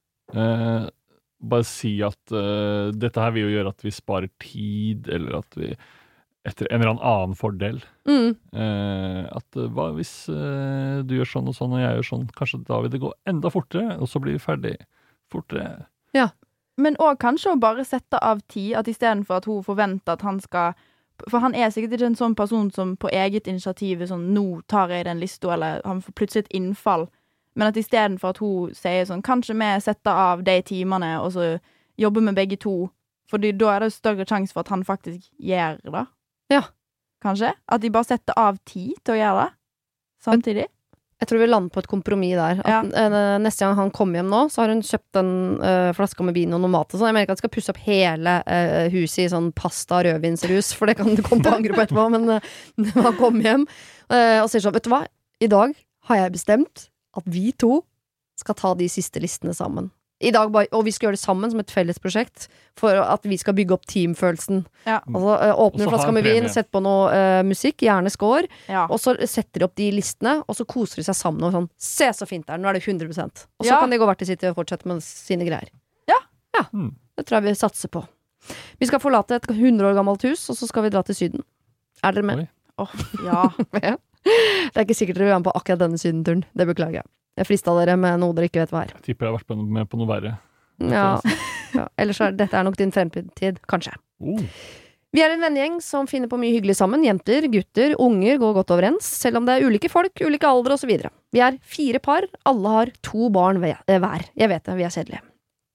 Uh, bare si at uh, dette her vil jo gjøre at vi sparer tid, eller at vi etter en eller annen fordel. Mm. Uh, at uh, hva hvis uh, du gjør sånn og sånn, og jeg gjør sånn, kanskje da vil det gå enda fortere, og så blir vi ferdig fortere. Ja. Men også kanskje å bare sette av tid, at i stedet for at hun forventer at han skal... For han er sikkert ikke en sånn person som på eget initiativ sånn, nå tar jeg den lista, eller han får plutselig et innfall. Men at i stedet for at hun sier sånn, kanskje vi setter av de timene, og så jobber med begge to. Fordi da er det større sjanse for at han faktisk gjør det. Ja. Kanskje? At de bare setter av tid til å gjøre det. Samtidig. Jeg tror vi lander på et kompromiss der. At, ja. uh, neste gang han kommer hjem nå, så har hun kjøpt en uh, flaske med vin og noe mat og sånn. Jeg mener ikke at han skal pusse opp hele uh, huset i sånn pasta rødvinsrus, for det kan du komme på angre på etterpå, men uh, når han kommer hjem uh, og sier sånn, vet du hva, i dag har jeg bestemt at vi to skal ta de siste listene sammen. I dag bare, og vi skal gjøre det sammen som et felles prosjekt for at vi skal bygge opp teamfølelsen. Ja. Altså, uh, åpne en flaske med vin, sette på noe uh, musikk, gjerne score, ja. og så setter de opp de listene, og så koser de seg sammen og sånn, se så fint der, nå er det hundre prosent. Og så ja. kan de gå hvert til sitt og fortsette med sine greier. Ja. Ja, mm. det tror jeg vi satser på. Vi skal forlate et hundre år gammelt hus, og så skal vi dra til Syden. Er dere med? Åh, oh, ja. Ja. Det er ikke sikkert dere vil være med på akkurat denne Syden-turen, det beklager jeg. Jeg fristet dere med noe dere ikke vet hva er. Jeg tipper jeg har vært med på noe verre. Ja, ja. Ellers er dette er nok din fremtid, kanskje. Oh. Vi er en vennegjeng som finner på mye hyggelig sammen. Jenter, gutter, unger går godt overens, selv om det er ulike folk, ulike alder og så videre. Vi er fire par, alle har to barn hver. Jeg vet det, vi er kjedelige.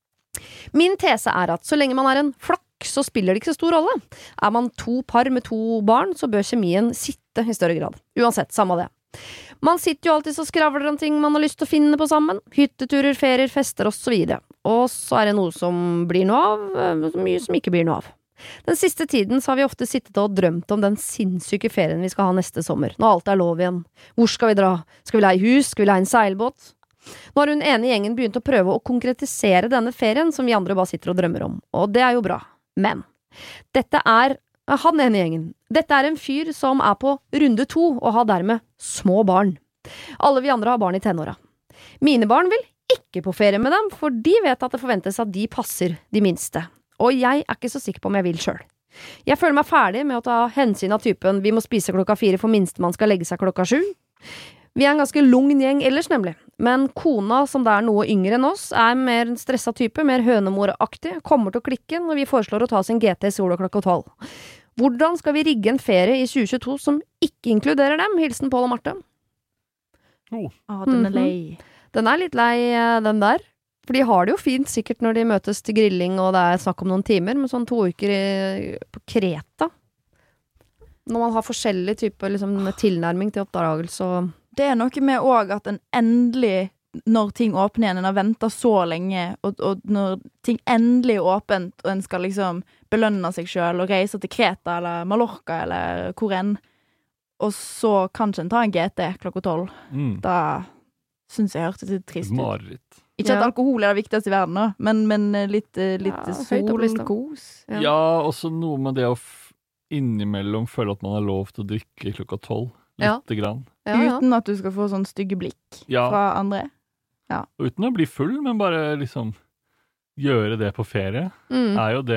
Min tese er at så lenge man er en flokk, så spiller det ikke så stor rolle. Er man to par med to barn, så bør kjemien sitte i større grad. Uansett, samme det. Man sitter jo alltid så skravler om ting man har lyst til å finne på sammen. Hytteturer, ferier, fester og så videre. Og så er det noe som blir noe av, mye som ikke blir noe av. Den siste tiden så har vi ofte sittet og drømt om den sinnssyke ferien vi skal ha neste sommer, når alt er lov igjen. Hvor skal vi dra? Skal vi leie hus? Skal vi leie en seilbåt? Nå har hun ene i gjengen begynt å prøve å konkretisere denne ferien som vi andre bare sitter og drømmer om. Og det er jo bra. Men dette er han ene i gjengen. Dette er en fyr som er på runde to og har dermed små barn. Alle vi andre har barn i tenåra. Mine barn vil ikke på ferie med dem, for de vet at det forventes at de passer de minste. Og jeg er ikke så sikker på om jeg vil selv. Jeg føler meg ferdig med å ta hensyn av typen vi må spise klokka fire for minstemann skal legge seg klokka sju. Vi er en ganske lugn gjeng ellers nemlig, men kona som det er noe yngre enn oss er mer en stresset type, mer hønemoraktig, kommer til å klikke når vi foreslår å ta sin G T i sola klokka tolv. Hvordan skal vi rigge en ferie i tjue tjueto som ikke inkluderer dem? Hilsen Pål og Marte. Oh. Åh, den er lei. Mm-hmm. Den er litt lei, den der. For de har det jo fint sikkert når de møtes til grilling og det er snakk om noen timer, men sånn to uker i, på Kreta. Når man har forskjellig type liksom, tilnærming til oppdragelse og... Det er noe med også at en endelig, når ting åpner igjen, en har ventet så lenge, og, og når ting endelig er åpent, og en skal liksom belønne seg selv og reise til Kreta eller Mallorca eller hvor enn, og så kanskje en ta en G T klokka tolv. Mm. Da synes jeg hørte det trist ut. Mareritt. Ikke at alkohol er det viktigste i verden, da, men, men litt, litt ja, solkos. Ja. ja, også noe med det å f- innimellom føle at man har lov til å drikke klokka tolv. Lite ja. grann. Ja, ja. Uten at du skal få sånn stygge blikk ja. fra andre. Ja. Uten å bli full, men bare liksom gjøre det på ferie, mm. er jo det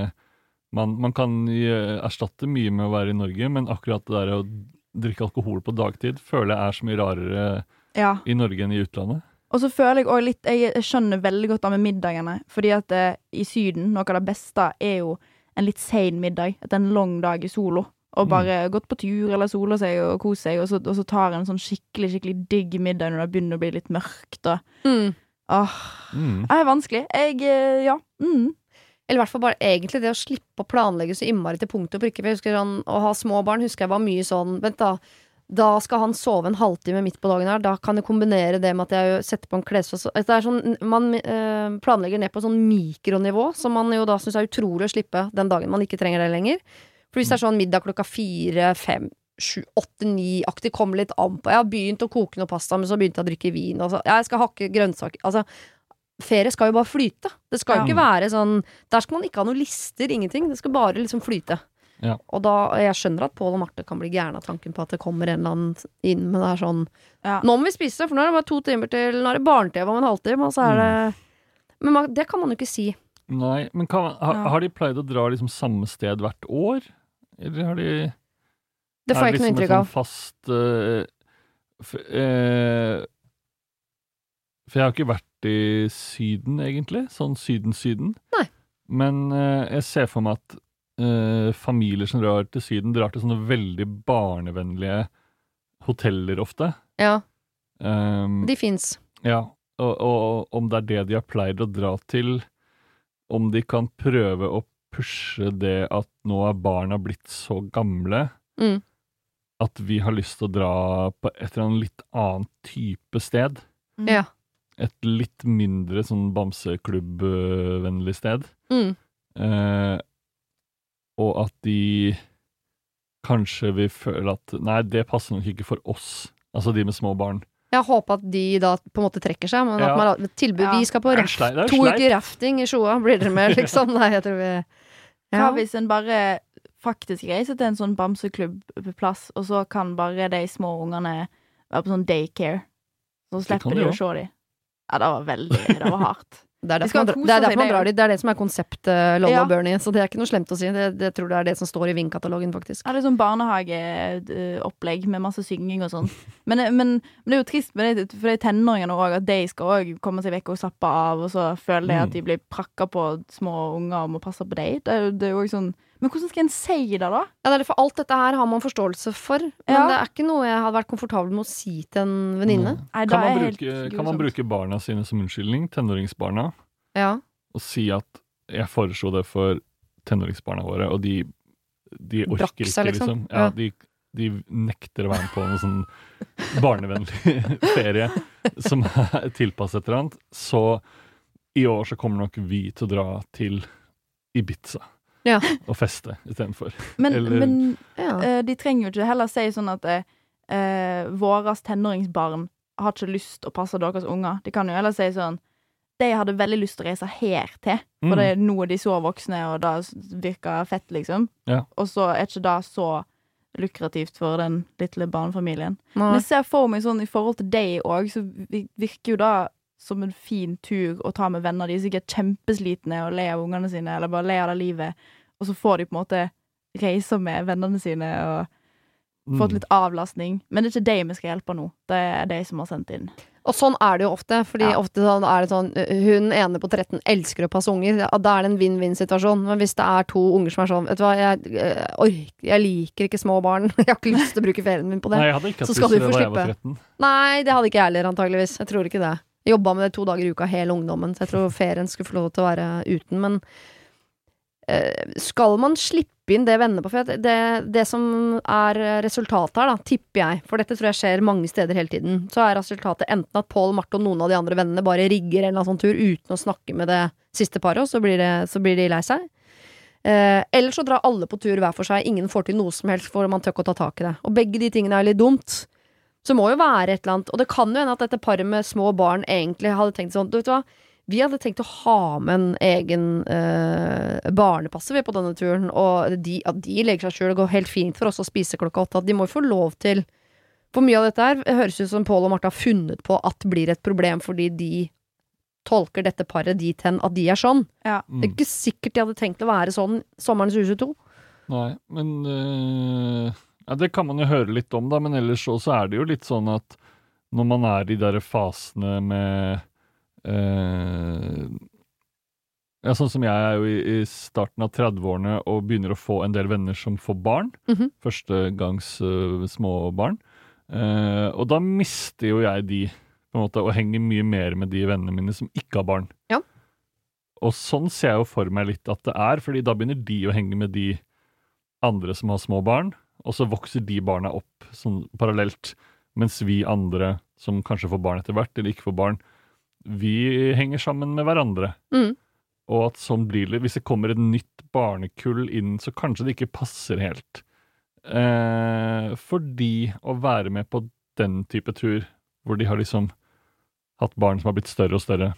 man, man kan erstatte mye med å være i Norge, men akkurat det der å drikke alkohol på dagtid føler jeg er så mye rarere ja. i Norge enn i utlandet. Og så føler jeg også litt, jeg skjønner veldig godt av med middagene, fordi at eh, i Syden, noe av det beste er jo en litt sen middag, etter en lang dag i solo. Og bare mm. gått på tur eller soler seg og kose seg, og så, og så tar en sånn skikkelig, skikkelig digg middag når det begynner å bli litt mørkt. Og, mm. åh, mm. det er vanskelig. Jeg, ja. Mm. Eller i hvert fall bare egentlig det å slippe å planlegge så innmari til punkt og prikke. For jeg husker sånn, å ha små barn husker jeg var mye sånn, vent da, da skal han sove en halvtime midt på dagen her, da kan jeg kombinere det med at jeg setter på en klesvask. Det er sånn, man øh, planlegger ned på sånn mikronivå, som man jo da synes er utrolig å slippe den dagen man ikke trenger det lenger. For hvis det er sånn middag klokka fire, fem, sju, åtte, ni-aktig, kommer litt an på. Jeg har begynt å koke noe pasta, men så begynte jeg å drikke vin. Og så, ja, jeg skal hakke grønnsaker. Altså, ferie skal jo bare flyte. Det skal jo ja. ikke være sånn, der skal man ikke ha noen lister, ingenting. Det skal bare liksom flyte. Ja. Og da, jeg skjønner at Pål og Marte kan bli gærne av tanken på at det kommer en eller annen inn, men det er sånn, ja. nå må vi spise, for nå er det bare to timer til, nå er det barne-T V om en halvtime, og så er det, men man, det kan man jo ikke si. Nei, men kan, ha, Ja. har de pleid å dra liksom samme sted hvert år? Eller har de... Det får jeg ikke noe inntrykk av. Er det liksom en sånn fast... Uh, f- uh, for jeg har ikke vært i Syden, egentlig. Sånn Syden-Syden. Nei. Men uh, jeg ser for meg at uh, familier som drar til Syden, drar til sånne veldig barnevennlige hoteller ofte. Ja, Um, de finnes. ja, og, og, og om det er det de har pleid å dra til, om de kan prøve å pushe det at nå er barna blitt så gamle, Mm. at vi har lyst til å dra på et eller annet litt annet type sted. Mm. Ja. Et litt mindre sånn bamseklubb-vennlig sted. Mm. Eh, og at de kanskje vil føle at nei, det passer nok ikke for oss. Altså de med små barn. Jeg håper at de da på en måte trekker seg, men Ja. at man har et tilbud, Ja. vi skal på Det er raft, slei- det er to sleip. uker rafting i Sjoa, blir dere med, liksom? Nei, jeg tror vi... Hva hvis en bare faktisk reiser til en sånn bamseklubbplass, og så kan bare de små ungene være på sånn daycare? Så kan slipper de de å jo. se de. Ja, det var veldig, det var hardt. Det er De derfor skal man, dra- kose det er seg, derfor man det, drar dit. Det er det som er konsept uh, Lolla Ja. og Bernie, så det er ikke noe slemt å si. Det, det tror jeg er det som står i Ving-katalogen, faktisk. Ja, det er sånn barnehageopplegg med masse synging og sånn. Men, men, men det er jo trist med det, for det er tenåringene også, at de skal også komme seg vekk og slappe av, og så føler de Mm. at de blir prakka på små unger og må passe på dem. Det er jo, det er jo også sånn. Men hvordan skal en si det, da? Ja, det er for alt dette her har man forståelse for, men Ja. det er ikke noe jeg hadde vært komfortabel med å si til en venninne. Nei, det Kan man, er helt bruke, kan man grusomt. bruke barna sine som unnskyldning, tenåringsbarna, Ja. og si at jeg foreslo det for tenåringsbarna våre, og de, de orker Brakk seg, ikke, liksom. liksom. Ja, Ja. de, de nekter å være med på noe sånn barnevennlig ferie som er tilpasset et eller annet. Så i år så kommer nok vi til å dra til Ibiza Ja. og feste istedenfor. Men, Eller- men Ja. eh, de trenger jo ikke heller si sånn at eh, eh, våres tenåringsbarn har ikke lyst å passe deres unger. De kan jo heller si sånn de hadde veldig lyst til å reise her til, for Mm. det er nå de så voksne, og det virker fett, liksom. Ja. Og så er ikke det så lukrativt for den lille barnefamilien. Nei. Men jeg ser for meg sånn, i forhold til deg også, så vi- virker jo det som en fin tur å ta med venner. De er sikkert kjempeslitne og le av ungene sine, eller bare le av det livet. og så får de på en måte reiser med vennene sine og Mm. fått litt avlastning. Men det er ikke de vi skal hjelpe nå. Det er de som har sendt inn. Og sånn er det jo ofte, fordi Ja. ofte sånn er det sånn hun ene på tretten elsker å passe unger, ja, da er det en win-win-situasjon. Men hvis det er to unger som er sånn, vet du hva, jeg, jeg, orker, jeg liker ikke små barn, jeg har ikke lyst til å bruke ferien min på det. Nei, jeg hadde ikke Så hatt skal lyst til du det få da jeg var slippe. tretten. Nei, det hadde ikke jeg heller antageligvis. Jeg tror ikke det. Jeg jobbet med det to dager i uka hele ungdommen, så jeg tror ferien skulle få lov til å være uten, men eh, skal man slippe inn det vennene på, for at det, det som er resultatet her da, tipper jeg, for dette tror jeg skjer mange steder hele tiden, så er resultatet enten at Paul, Marte og noen av de andre vennene bare rigger en eller annen sånn tur uten å snakke med det siste paret, og så blir, det, så blir de lei seg. Eh, eller så drar alle på tur hver for seg, ingen får til noe som helst, for man tør ikke å ta tak i det. Og begge de tingene er litt dumt. Så må jo være et eller annet, og det kan jo hende at dette paret med små barn egentlig hadde tenkt sånn, du vet hva, vi hadde tenkt å ha med en egen eh, barnepasse ved på denne turen, og de, at de legger seg selv, det går helt fint for oss å spise klokka åtte, at de må jo få lov til, for mye av dette her høres ut som Paul og Marte har funnet på at blir et problem, fordi de tolker dette paret dit hen at de er sånn. Ja. Mm. Det er ikke sikkert de hadde tenkt å være sånn sommeren tjue tjueto. Nei, men øh, ja, det kan man jo høre litt om da, men ellers så er det jo litt sånn at når man er i de der fasene med øh, ja, sånn som jeg er jo i, i starten av trettiårene og begynner å få en del venner som får barn, Mhm. førstegangs øh, små barn, øh, og da mister jo jeg de på en måte, og henger mye mer med de vennene mine som ikke har barn. Ja. Og sånn ser jeg jo for meg litt at det er, fordi da begynner de å henge med de andre som har små barn, og så vokser de barna opp sånn parallelt, mens vi andre som kanskje får barn etter hvert, eller ikke får barn, vi henger sammen med hverandre. Mm. Og at sånn blir det, hvis det kommer et nytt barnekull inn, så kanskje det ikke passer helt. Eh, fordi å være med på den type tur, hvor de har liksom hatt barn som har blitt større og større.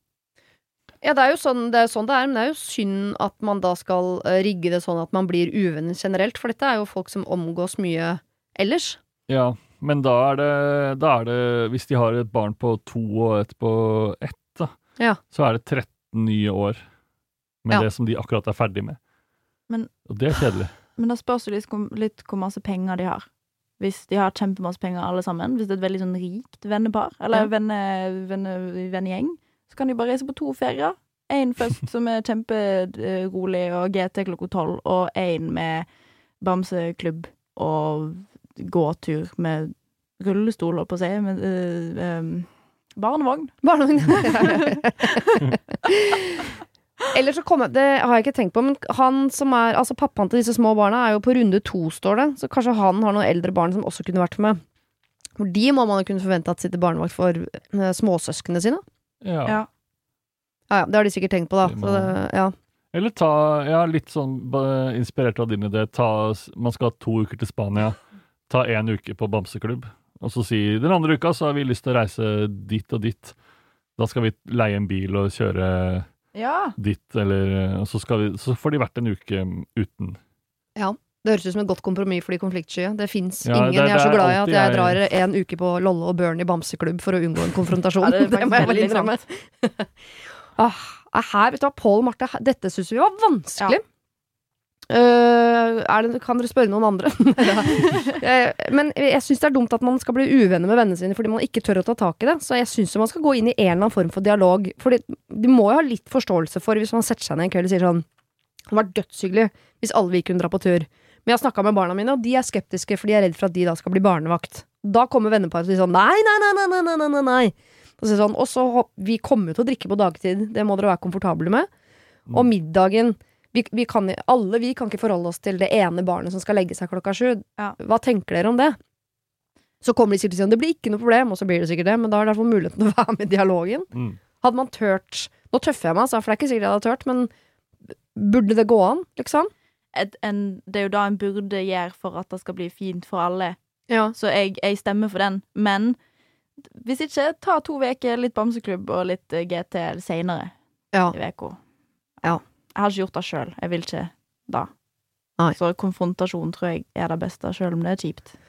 Ja, det er jo sånn det er, sånn det er, men det er jo synd at man da skal eh, rigge det sånn at man blir uvenner generelt, for dette er jo folk som omgås mye ellers. Ja, men da er det, da er det hvis de har et barn på to og et på ett, da, Ja. så er det tretten nye år med Ja. det som de akkurat er ferdig med. Men- og det er kjedelig. Men da spørs det litt, hvor- litt hvor masse penger de har. Hvis de har kjempemasse penger alle sammen, hvis det er et veldig sånn rikt vennepar, eller Ja. venne, venne, vennegjeng, så kan de bare reise på to ferier. En først som er kjemperolig og G T klokka tolv, og en med bamseklubb og gåtur med rullestol, på å si, med øh, øh, barnevogn. Barnevogn. Eller så kommer, det har jeg ikke tenkt på, men han som er, altså pappaen til disse små barna er jo på runde to, står det, så kanskje han har noen eldre barn som også kunne vært med. For de må man jo kunne forvente at sitter barnevakt for eh, småsøskene sine. Ja. Ja. Ja, ja, det har de sikkert tenkt på da. Det Så må- det, ja. Eller ta, ja, litt sånn ba- inspirert av din idé, ta, man skal ha to uker til Spania, ta en uke på bamseklubb, og så si, den andre uka så har vi lyst til å reise dit og dit. Da skal vi leie en bil og kjøre Ja. dit, eller, og så, skal vi, så får de vært en uke uten. Ja, det høres ut som et godt kompromiss for de konfliktsky. Det finnes Ja, ingen det er- jeg er så det er glad i at alltid jeg jeg- drar en uke på Lolle og Børn i bamseklubb for å unngå en konfrontasjon. Ja, det er det, faktisk må jeg bare veldig innrømme. ah, er her, vet du hva, Paul og Marte, her- dette synes vi var vanskelig. Eh, er det, kan dere spørre noen andre? Eh, Men jeg synes det er dumt at man skal bli uvenner med vennene sine fordi man ikke tør å ta tak i det. Så jeg synes jo man skal gå inn i en eller annen form for dialog. Fordi de må jo ha litt forståelse for hvis man setter seg ned en kveld og sier sånn, det var dødshyggelig hvis alle vi kunne dra på tur. Men jeg har snakket med barna mine, og de er skeptiske fordi de er redd for at de da skal bli barnevakt. Da kommer venneparet og sier sånn, nei, nei, nei, nei, nei, nei, nei, nei. Og så, sånn, og så hopp- vi kommer jo til å drikke på dagtid, det må dere være komfortable med. Og middagen, vi, vi kan, alle vi kan ikke forholde oss til det ene barnet som skal legge seg klokka sju. Ja. Hva tenker dere om det? Så kommer de sikkert til å si, det blir ikke noe problem, og så blir det sikkert det, men da er det i hvert fall muligheten til å være med i dialogen. Mm. Hadde man tørt, nå tøffer jeg meg altså, for det er ikke sikkert jeg hadde tørt, men burde det gå an, liksom? Et, en, det er jo da en burde gjøre for at det skal bli fint for alle. Ja. Så jeg, jeg stemmer for den. Men hvis ikke, ta to veker, litt bamseklubb og litt eh, G T senere Ja. i veka. Ja. Jeg har ikke gjort det selv. Jeg vil ikke da. Nei. Så konfrontasjon tror jeg er det beste, selv om det er kjipt.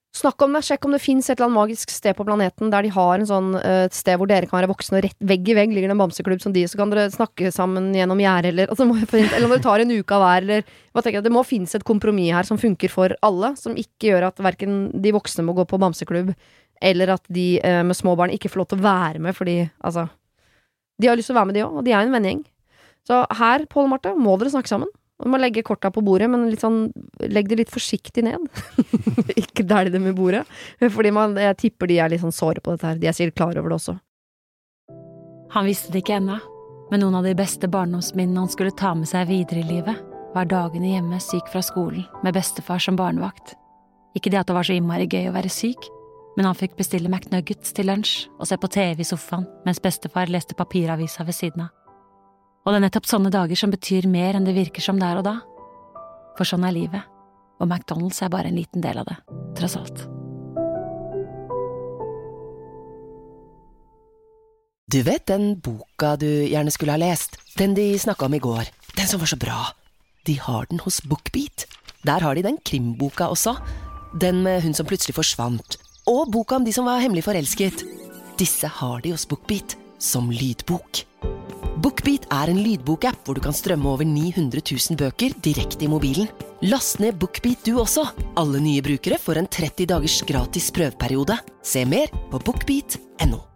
Snakk om det, sjekk om det finnes et eller annet magisk sted på planeten der de har en sånn uh, sted hvor dere kan være voksne og rett vegg i vegg ligger det en bamseklubb som de, så kan dere snakke sammen gjennom gjerde, eller, altså, eller om dere tar en uke av hver, eller hva tenker jeg, det må finnes et kompromiss her som funker for alle, som ikke gjør at hverken de voksne må gå på bamseklubb, eller at de uh, med små barn ikke får lov til å være med, fordi, altså, de har lyst til å være med de også, og de er en vennegjeng. Så her, Pål og Marte, må dere snakke sammen. Du må legge korta på bordet, men litt sånn, legg det litt forsiktig ned. Ikke dælj det med bordet. Fordi man, jeg tipper de er litt sånn såre på dette her. De er sikkert klar over det også. Han visste det ikke ennå, men noen av de beste barndomsminnene han skulle ta med seg videre i livet, var dagene hjemme syk fra skolen, med bestefar som barnevakt. Ikke det at det var så innmari gøy å være syk, men han fikk bestille McNuggets til lunsj og se på T V i sofaen, mens bestefar leste papiravisa ved siden av. Og det er nettopp sånne dager som betyr mer enn det virker som der og da. For sånn er livet, og McDonald's er bare en liten del av det, tross alt. Du vet den boka du gjerne skulle ha lest? Den de snakket om i går. Den som var så bra. De har den hos BookBeat. Der har de den krimboka også. Den med hun som plutselig forsvant. Og boka om de som var hemmelig forelsket. Disse har de hos BookBeat som lydbok. BookBeat er en lydbok-app hvor du kan strømme over ni hundre tusen bøker direkte i mobilen. Last ned BookBeat du også. Alle nye brukere får en tretti dagers gratis prøveperiode. Se mer på bookbeat punktum no.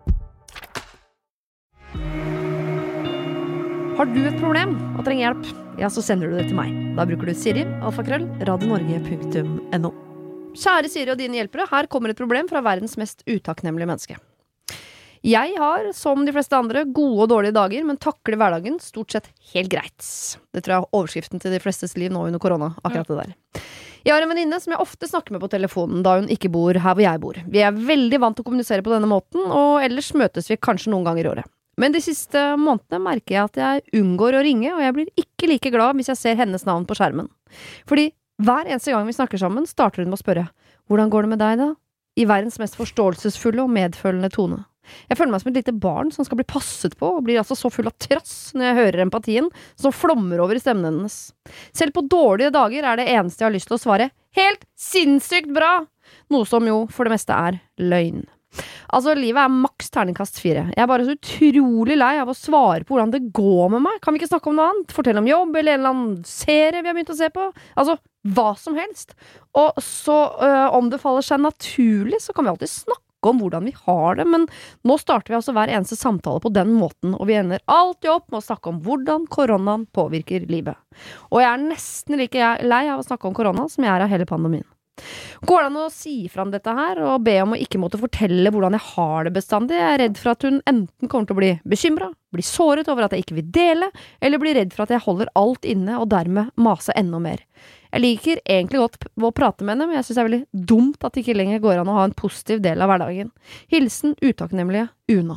Har du et problem og trenger hjelp, ja, så sender du det til meg. Da bruker du Siri, alfakrøll, radionorge punktum no. Kjære Siri og dine hjelpere, her kommer et problem fra verdens mest utakknemlige menneske. Jeg har, som de fleste andre, gode og dårlige dager, men takler hverdagen stort sett helt greit. Det tror jeg er overskriften til de flestes liv nå under korona, akkurat det der. Jeg har en venninne som jeg ofte snakker med på telefonen da hun ikke bor her hvor jeg bor. Vi er veldig vant til å kommunisere på denne måten, og ellers møtes vi kanskje noen ganger i året. Men de siste månedene merker jeg at jeg unngår å ringe, og jeg blir ikke like glad hvis jeg ser hennes navn på skjermen. Fordi hver eneste gang vi snakker sammen, starter hun med å spørre, hvordan går det med deg da? I verdens mest forståelsesfulle og medfølende tone. Jeg føler meg som et lite barn som skal bli passet på, og blir altså så full av trass når jeg hører empatien som flommer over i stemmen hennes. Selv på dårlige dager er det eneste jeg har lyst til å svare helt sinnssykt bra, noe som jo for det meste er løgn. Altså, livet er maks terningkast fire. Jeg er bare så utrolig lei av å svare på hvordan det går med meg. Kan vi ikke snakke om noe annet? Fortelle om jobb, eller en eller annen serie vi har begynt å se på? Altså, hva som helst. Og så, øh, om det faller seg naturlig, så kan vi alltid snakke om hvordan vi har det, men nå starter vi altså hver eneste samtale på den måten, og vi ender alltid opp med å snakke om hvordan koronaen påvirker livet. Og jeg er nesten like lei av å snakke om korona som jeg er av hele pandemien. Går det an å si fram dette her, og be om å ikke måtte fortelle hvordan jeg har det bestandig? Jeg er redd for at hun enten kommer til å bli bekymret, bli såret over at jeg ikke vil dele, eller bli redd for at jeg holder alt inne, og dermed mase enda mer. Jeg liker egentlig godt å prate med henne, men jeg synes det er veldig dumt at det ikke lenger går an å ha en positiv del av hverdagen. Hilsen utakknemlige Una.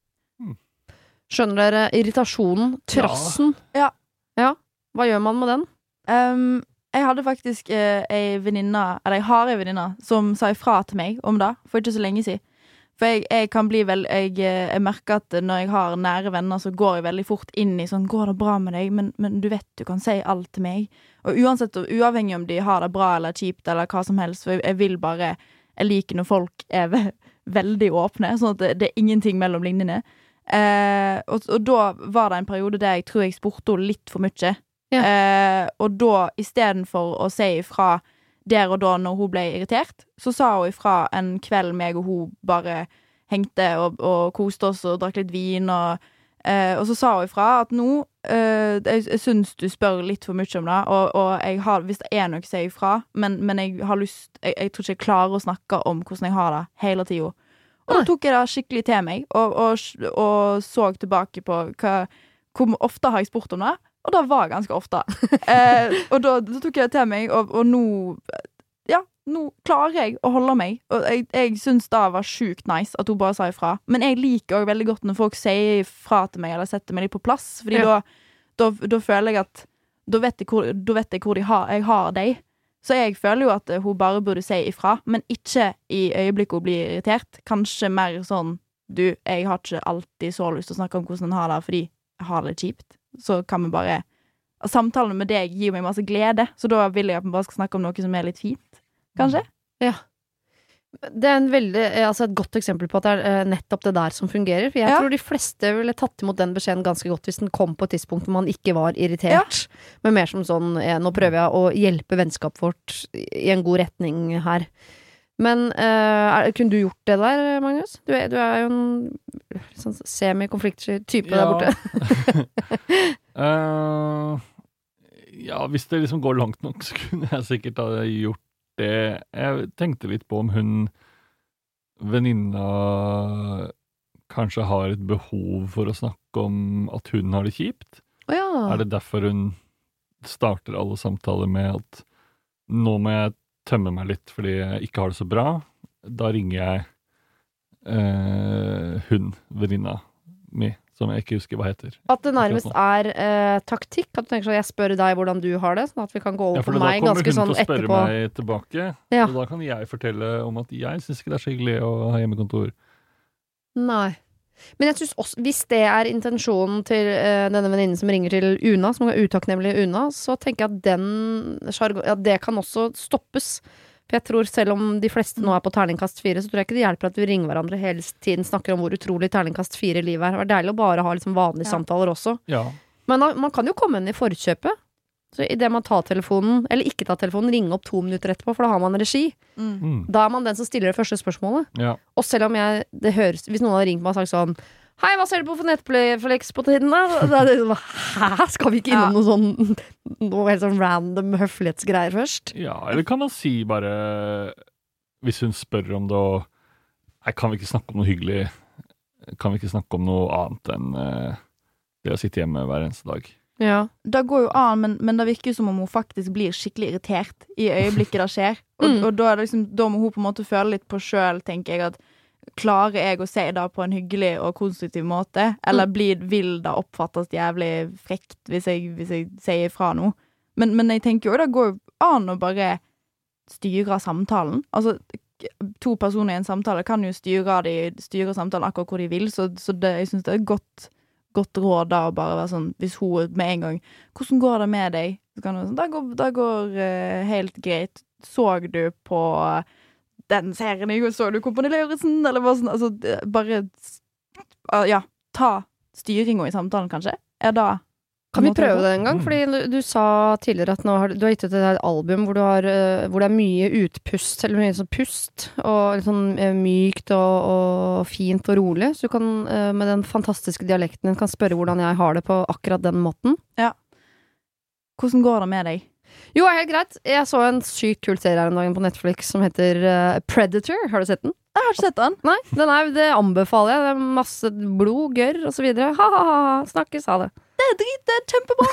Skjønner dere irritasjonen, trassen? Ja. Ja. Hva gjør man med den? Um, jeg hadde faktisk uh, ei venninne, eller jeg har ei venninne, som sa ifra til meg om det, for ikke så lenge siden. For jeg, jeg kan bli vel, jeg, jeg merker at når jeg har nære venner, så går jeg veldig fort inn i sånn, går det bra med deg? Men, men du vet, du kan si alt til meg. Og uansett, uavhengig om de har det bra eller kjipt eller hva som helst, for jeg, jeg vil bare, jeg liker når folk er ve veldig åpne, sånn at det, det er ingenting mellom linjene. Eh, og, og da var det en periode der jeg tror jeg spurte henne litt for mye. Ja. Eh, og da, i stedet for å si ifra der og da når hun ble irritert, så sa hun ifra en kveld meg og hun bare hengte og, og koste oss og drakk litt vin, og, eh, og så sa hun ifra at nå, eh, jeg, jeg synes du spør litt for mye om det, og, og jeg har, hvis det er noe, sier ifra, men, men jeg har lyst, jeg, jeg tror ikke jeg klarer å snakke om hvordan jeg har det hele tiden. Og da tok jeg det skikkelig til meg, og, og, og så tilbake på hva, hvor ofte har jeg spurt om det, og det var ganske ofte. eh, og da, da tok jeg det til meg, og, og nå, ja, nå klarer jeg å holde meg. Og jeg, jeg synes det var sjukt nice at hun bare sa ifra. Men jeg liker også veldig godt når folk sier ifra til meg, eller setter meg litt på plass, fordi ja. da, da, da føler jeg at, da vet jeg hvor, da vet jeg hvor de har, jeg har deg. Så jeg føler jo at hun bare burde si ifra, men ikke i øyeblikket hun blir irritert. Kanskje mer sånn, du, jeg har ikke alltid så lyst til å snakke om hvordan hun har det, fordi jeg har det kjipt. Så kan vi bare, samtalen med deg gir meg masse glede, så da vil jeg at vi bare skal snakke om noe som er litt fint, kanskje? Ja. Det er en veldig, altså et godt eksempel på at det er nettopp det der som fungerer. For jeg ja. tror de fleste ville tatt imot den beskjeden ganske godt hvis den kom på et tidspunkt hvor man ikke var irritert. Ja. Men mer som sånn, nå prøver jeg å hjelpe vennskapet vårt i en god retning her. Men uh, kunne du gjort det der, Magnus? Du er, du er jo en sånn semi-konfliktsky type ja. der borte. uh, ja, hvis det liksom går langt nok, så kunne jeg sikkert ha gjort det. Jeg tenkte litt på om hun venninna kanskje har et behov for å snakke om at hun har det kjipt. Oh, ja. Er det derfor hun starter alle samtaler med at nå må jeg tømme meg litt fordi jeg ikke har det så bra? Da ringer jeg eh, hun, venninna mi, som jeg ikke husker hva heter. At det nærmest er eh, taktikk, at du tenker sånn, jeg spør deg hvordan du har det, sånn at vi kan gå over ja, på meg ganske sånn etterpå. Ja, for da kommer hun til å spørre meg tilbake, ja. og da kan jeg fortelle om at jeg synes ikke det er så hyggelig å ha hjemmekontor. Nei. Men jeg synes også, hvis det er intensjonen til uh, denne venninnen som ringer til Una, som er utakknemlig Una, så tenker jeg at den, ja, det kan også stoppes. For jeg tror selv om de fleste nå er på terningkast fire, så tror jeg ikke det hjelper at vi ringer hverandre hele tiden, snakker om hvor utrolig terningkast fire livet er. Det er deilig å bare ha liksom vanlige ja. samtaler også. Ja. Men man kan jo komme inn i forkjøpet. Så i det man tar telefonen, eller ikke tar telefonen, ringe opp to minutter etterpå, for da har man regi. Mm. Da er man den som stiller det første spørsmålet. Ja. Og selv om jeg, det høres, hvis noen har ringt meg og sagt sånn, hei, hva ser du på for Netflix på tiden da? Da er det sånn, hæ? Skal vi ikke innom ja. noe sånn, noe helt sånn random høflighetsgreier først? Ja, eller kan man si bare, hvis hun spør om det, og, nei, kan vi ikke snakke om noe hyggelig? Kan vi ikke snakke om noe annet enn uh, det å sitte hjemme hver eneste dag? Ja. Det går jo an, men, men det virker som om hun faktisk blir skikkelig irritert i øyeblikket det skjer. Og, mm. og da, er det liksom, da må hun på en måte føle litt på selv, tenker jeg, at klarer jeg å si det på en hyggelig og konstruktiv måte, eller mm. blir, vil det oppfattes jævlig frekt hvis jeg, hvis jeg sier fra noe. Men, men jeg tenker jo, det går jo an å bare styre samtalen. Altså, to personer i en samtale kan jo styre, de, styre samtalen akkurat hvor de vil, så, så det, jeg synes det er godt godt råd da å bare være sånn, hvis hun med en gang, hvordan går det med deg? Så kan hun sånn, det går, det går uh, helt greit. Så du på den serien, så du Kompani Lauritzen, eller hva sånn, altså, bare, uh, ja, ta styringen i samtalen, kanskje. Er da Kan vi prøve det en gang? Fordi du, du sa tidligere at nå har, du har gitt ut et album hvor, du har, hvor det er mye utpust, eller mye sånn pust, og litt sånn mykt og, og fint og rolig. Så du kan, med den fantastiske dialekten din, kan spørre hvordan jeg har det på akkurat den måten. Ja. Hvordan går det med deg? Jo, helt greit. Jeg så en sykt kul serie her en dag på Netflix som heter uh, Predator. Har du sett den? Jeg har ikke sett den. Nei, den er, det anbefaler jeg. Det er masse blod, gørr og så videre. Ha-ha-ha, snakkes, ha det. Det er drit, det er kjempebra.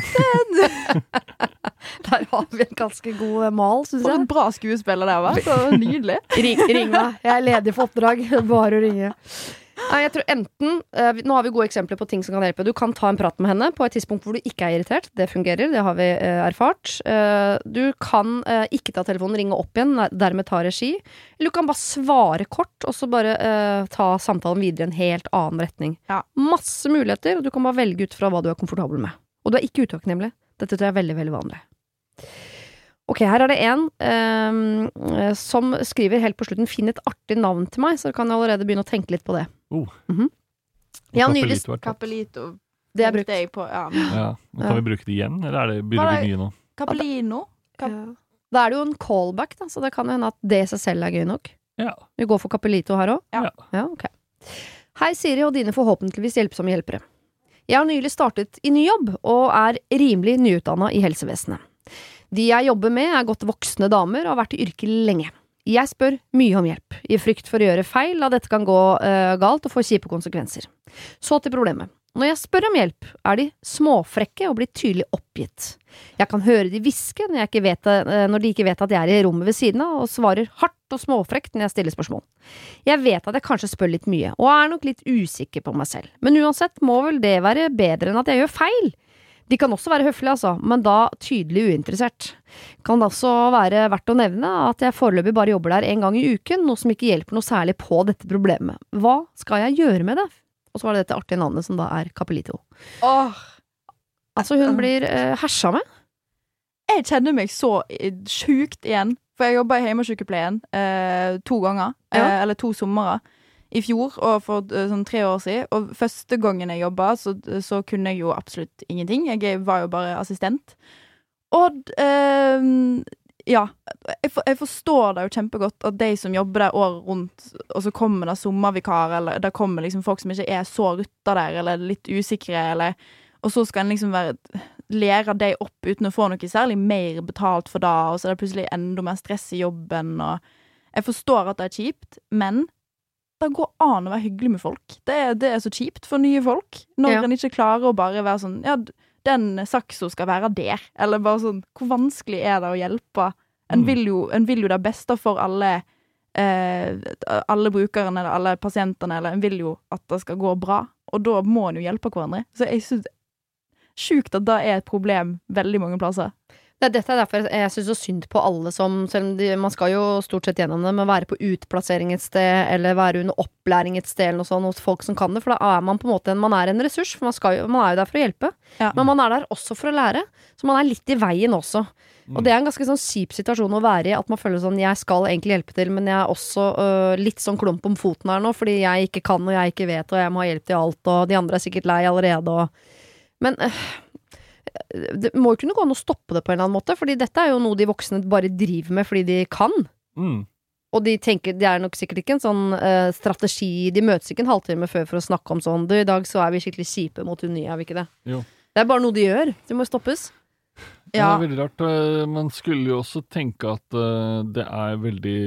Der har vi en ganske god mal, synes jeg. For en bra skuespiller det var. Så nydelig. Ring, ring meg. Jeg er ledig for oppdrag. Bare å ringe. Nei, jeg tror enten, uh, nå har vi gode eksempler på ting som kan hjelpe. Du kan ta en prat med henne på et tidspunkt hvor du ikke er irritert. Det fungerer, det har vi uh, erfart. Uh, du kan uh, ikke ta telefonen, ringe opp igjen, dermed ta regi. Eller du kan bare svare kort, og så bare uh, ta samtalen videre i en helt annen retning. Ja. Masse muligheter, og du kan bare velge ut fra hva du er komfortabel med. Og du er ikke utakknemlig. Dette tror jeg er veldig, veldig vanlig. Ok, her er det en um, som skriver helt på slutten, finn et artig navn til meg, så kan jeg allerede begynne å tenke litt på det. Oh. Mm-hmm. Ja, Capellito, Capellito. Det er brukt. Jeg på, ja. Ja. Kan vi bruke det igjen, eller er det, begynner det mye nå? Capellino. Cap- ja. Da er det jo en callback, da, så det kan jo hende at det i seg selv er gøy nok. Ja. Vi går for Capellito her også? Ja. Ja, ok. Hei Siri og dine forhåpentligvis hjelpsomme hjelpere. Jeg har nylig startet i ny jobb, og er rimelig nyutdannet i helsevesenet. De jeg jobber med er godt voksne damer og har vært i yrket lenge. Jeg spør mye om hjelp, i frykt for å gjøre feil, da dette kan gå uh, galt og få kjipe konsekvenser. Så til problemet. Når jeg spør om hjelp, er de småfrekke og blir tydelig oppgitt. Jeg kan høre de hviske når, jeg ikke vet, uh, når de ikke vet at jeg er i rommet ved siden av, og svarer hardt og småfrekt når jeg stiller spørsmål. Jeg vet at jeg kanskje spør litt mye, og er nok litt usikker på meg selv. Men uansett må vel det være bedre enn at jeg gjør feil. De kan også være høflige, altså, men da tydelig uinteressert. Kan det også være verdt å nevne at jeg foreløpig bare jobber der en gang i uken, noe som ikke hjelper noe særlig på dette problemet. Hva skal jeg gjøre med det? Og så var det dette artige navnet som da er Capellito. Åh! Altså, hun blir uh, hersa med. Jeg kjenner meg så sjukt igjen, For jeg jobbet i hjemmesykepleien eh, to ganger, Ja. eh, eller to sommerer, i fjor og for eh, sånn tre år siden. Og første gangen jeg jobbet, så, så kunne jeg jo absolutt ingenting. Jeg var jo bare assistent. Og eh, ja, jeg, for, jeg forstår det jo kjempegodt at de som jobber der året rundt, og så kommer det sommervikar, eller det kommer liksom folk som ikke er så rutta der, eller litt usikre, eller, og så skal en liksom være, lære de opp uten å få noe særlig mer betalt for det, og så er det plutselig enda mer stress i jobben, og jeg forstår at det er kjipt, men det går an å være hyggelig med folk. Det er, det er så kjipt for nye folk, når Ja. en ikke klarer å bare være sånn, ja, den sakso skal være der, eller bare sånn, hvor vanskelig er det å hjelpe? En Mm. vil jo, en vil jo det beste for alle, eh, alle brukerne, eller alle pasientene, eller en vil jo at det skal gå bra, og da må en jo hjelpe hverandre. Så jeg synes sjukt at det er et problem veldig mange plasser. Det, dette er derfor jeg synes så synd på alle som, selv om de, man skal jo stort sett gjennom det, men være på utplassering et sted, eller være under opplæring et sted, eller noe sånt, hos folk som kan det, for da er man på en måte, en, man er en ressurs, for man, skal jo, man er jo der for å hjelpe, Ja. men man er der også for å lære, så man er litt i veien også. Og det er en ganske sånn kjip situasjon å være i, at man føler sånn, jeg skal egentlig hjelpe til, men jeg er også øh, litt sånn klump om foten her nå, fordi jeg ikke kan, og jeg ikke vet, og jeg må ha hjelp til alt, og de andre er sikkert lei allerede, og... Men... Øh, det må jo kunne gå an å stoppe det på en eller annen måte, fordi dette er jo noe de voksne bare driver med fordi de kan. Mm. Og de tenker, det er nok sikkert ikke en sånn uh, strategi, de møtes ikke en halvtime før for å snakke om sånn, du, i dag så er vi skikkelig kjipe mot hun nye, er vi ikke det? Jo. Det er bare noe de gjør, det må stoppes. Ja. Ja. Det er veldig rart. eh, Man skulle jo også tenke at eh, det er veldig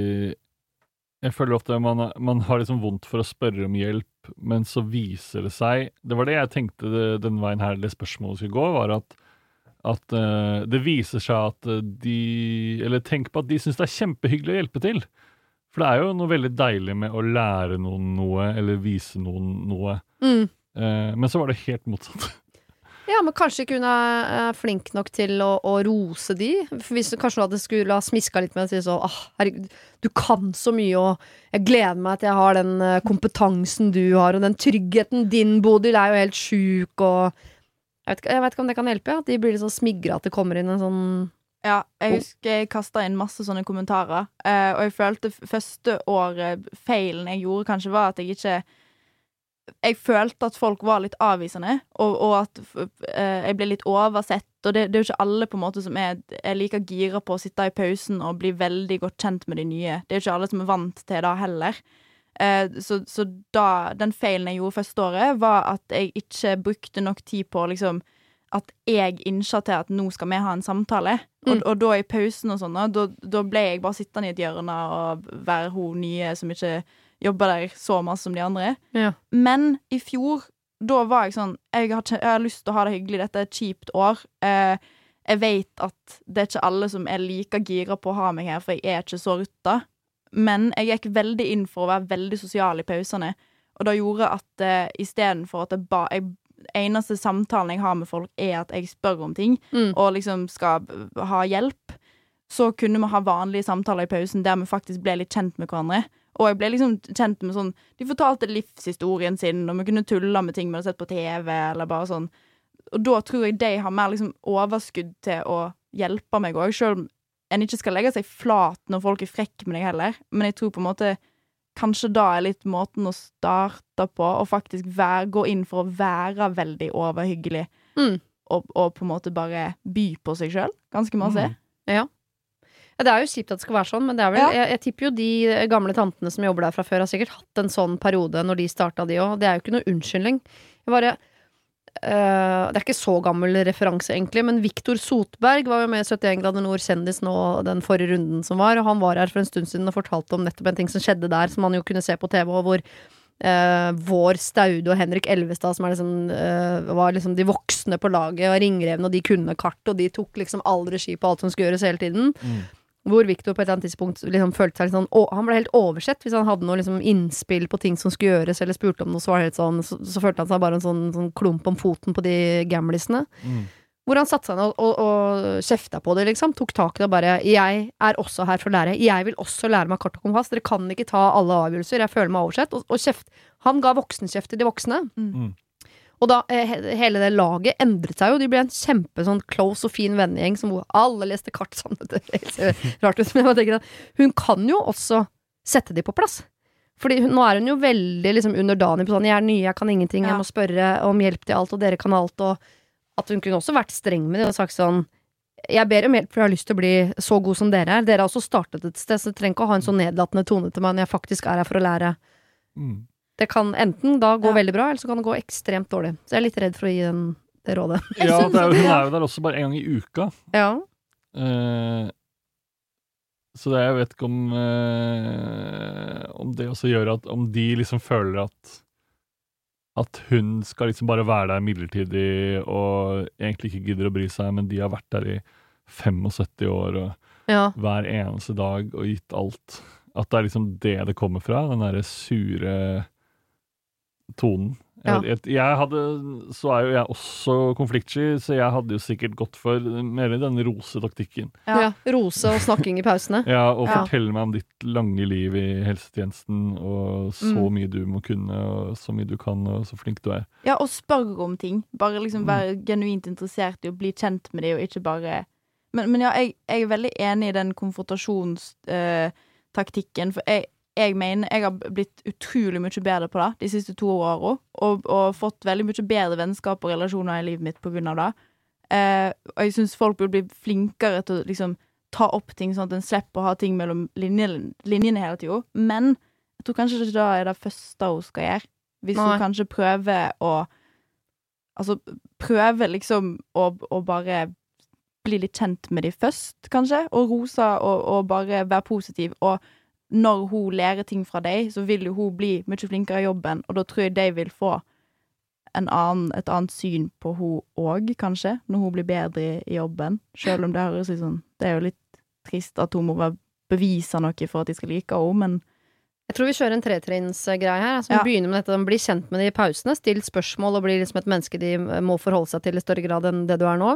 Jeg føler ofte man, man har liksom vondt for å spørre om hjelp, men så viser det seg Det var det jeg tenkte det, den veien her det spørsmålet skulle gå, var at, at eh, det viser seg at eh, de Eller tenk på at de syns det er kjempehyggelig å hjelpe til. For det er jo noe veldig deilig med å lære noen noe, eller vise noen noe. Mm. Eh, men så var det helt motsatt. Ja, men kanskje ikke hun er eh, flink nok til å, å rose de. For hvis kanskje hun hadde skulle ha smiska litt med å si sånn, ah, herregud, du kan så mye, og jeg gleder meg at jeg har den eh, kompetansen du har, og den tryggheten din, Bodil, er jo helt sjuk, og jeg vet, ikke- jeg vet ikke om det kan hjelpe, ja. At de blir litt sånn smigret at det kommer inn en sånn... Ja, jeg husker jeg kastet inn masse sånne kommentarer, eh, og jeg følte f- første året feilen jeg gjorde kanskje var at jeg ikke jeg følte at folk var litt avvisende, og, og at eh, jeg ble litt oversett, og det, det er jo ikke alle på en måte som er, er like gira på å sitte i pausen og bli veldig godt kjent med de nye. Det er jo ikke alle som er vant til det heller. Eh, så så da, den feilen jeg gjorde første året, var at jeg ikke brukte nok tid på liksom, at jeg innsa til at nå skal vi ha en samtale. Og, Mm. og da i pausen og sånn, da, da ble jeg bare sittende i et hjørne og være hun nye som ikke jobber der så masse som de andre. Ja. Men i fjor, da var jeg sånn, jeg har, ikke- jeg har lyst til å ha det hyggelig, dette er et kjipt år. Eh, jeg vet at det er ikke alle som er like gira på å ha meg her, for jeg er ikke så rutta. Men jeg gikk veldig inn for å være veldig sosial i pausene, og det gjorde at eh, i stedet for at jeg ba, jeg, eneste samtalen jeg har med folk er at jeg spør om ting, Mm. og liksom skal b- ha hjelp, så kunne vi ha vanlige samtaler i pausen der vi faktisk ble litt kjent med hverandre. Og jeg ble liksom kjent med sånn, de fortalte livshistorien sin, og vi kunne tulle med ting vi hadde sett på T V, eller bare sånn. Og da tror jeg de har mer liksom overskudd til å hjelpe meg også, selv om en ikke skal legge seg flat når folk er frekke med deg heller. Men jeg tror på en måte, kanskje da er litt måten å starte på, og faktisk være, gå inn for å være veldig overhyggelig, Mm. og, og på en måte bare by på seg selv, ganske masse. Mm. Ja. Ja, det er jo kjipt at det skal være sånn, men det er vel, Ja. jeg, jeg tipper jo de gamle tantene som jobber der fra før har sikkert hatt en sånn periode når de startet de også. Det er jo ikke noe unnskyldning. Jeg bare, øh, det er ikke så gammel referanse egentlig, men Victor Sotberg var jo med i syttien grader nord kjendis nå den forrige runden som var, og han var her for en stund siden og fortalte om nettopp en ting som skjedde der, som man jo kunne se på T V, og hvor Uh, vår Staude og Henrik Elvestad som er liksom, uh, var liksom de voksne på laget og ringrevne, og de kunne kart, og de tok liksom all regi på alt som skulle gjøres hele tiden. Mm. Hvor Victor på et eller annet tidspunkt liksom følte seg litt sånn, å, han ble helt oversett hvis han hadde noe liksom innspill på ting som skulle gjøres, eller spurte om noe, så var det helt sånn, så, så følte han seg bare en sånn, sånn klump om foten på de gamlisene. Mm. Hvor han satte seg ned og, og, og kjefta på det, liksom. Tok tak i det og bare 'Jeg er også her for å lære. Jeg vil også lære meg kart og kompass. Dere kan ikke ta alle avgjørelser. Jeg føler meg oversett.' Og, og kjeft. Han ga voksenkjeft til de voksne. Mm. Og da, hele det laget endret seg jo. De ble en kjempe sånn close og fin vennegjeng som alle leste kart sammen. Det ser rart ut, men jeg tenker at hun kan jo også sette de på plass. Fordi hun, nå er hun jo veldig liksom underdanig på sånn, jeg er ny, jeg kan ingenting, ja. Jeg må spørre om hjelp til alt, og dere kan alt, og at hun kunne også vært streng med det og sagt sånn, jeg ber om hjelp for jeg har lyst til å bli så god som dere er. Dere har også startet et sted, så dere trenger ikke å ha en sånn nedlatende tone til meg når jeg faktisk er her for å lære. Mm. Det kan enten da gå ja. veldig bra, eller så kan det gå ekstremt dårlig. Så jeg er litt redd for å gi den, det rådet. Ja, det er, hun er jo der også bare en gang i uka. Ja. Uh, så det, jeg vet ikke om uh, om det også gjør at om de liksom føler at at hun skal liksom bare være der midlertidig og egentlig ikke gidder å bry seg, men de har vært der i syttifem år og ja. hver eneste dag og gitt alt. At det er liksom det det kommer fra, den der sure tonen. Ja. Jeg, jeg hadde, så er jo jeg også konfliktsky, så jeg hadde jo sikkert gått for mer i den rosetaktikken. Ja. ja, rose og snakking i pausene. Ja, og ja. fortelle meg om ditt lange liv i helsetjenesten, og så mm. mye du må kunne, og så mye du kan, og så flink du er. Ja, og spør om ting. Bare liksom være mm. genuint interessert i å bli kjent med det, og ikke bare... Men, men ja, jeg, jeg er veldig enig i den konfrontasjonstaktikken, uh, for jeg Jeg mener, jeg har blitt utrolig mye bedre på det de siste to årene, og, og fått veldig mye bedre vennskap og relasjoner i livet mitt på grunn av det. Eh, og jeg synes folk burde bli flinkere til å liksom, ta opp ting, sånn at en slipper å ha ting mellom linjene, linjene hele tiden. Men jeg tror kanskje ikke det er det første hun skal gjøre. Hvis Nei. hun kanskje prøver å altså, prøver liksom å, å bare bli litt kjent med de først, kanskje, og rose og, og bare være positiv, og når hun lærer ting fra deg, så vil jo hun bli mye flinkere i jobben, og da tror jeg de vil få en annen, et annet syn på hun også, kanskje, når hun blir bedre i, i jobben. Selv om det høres litt sånn, det er jo litt trist at hun må bevise noe for at de skal like henne, men jeg tror vi kjører en tretrinnsgreie her, altså ja. vi begynner med dette, bli kjent med de i pausene, still spørsmål og bli liksom et menneske de må forholde seg til i større grad enn det du er nå.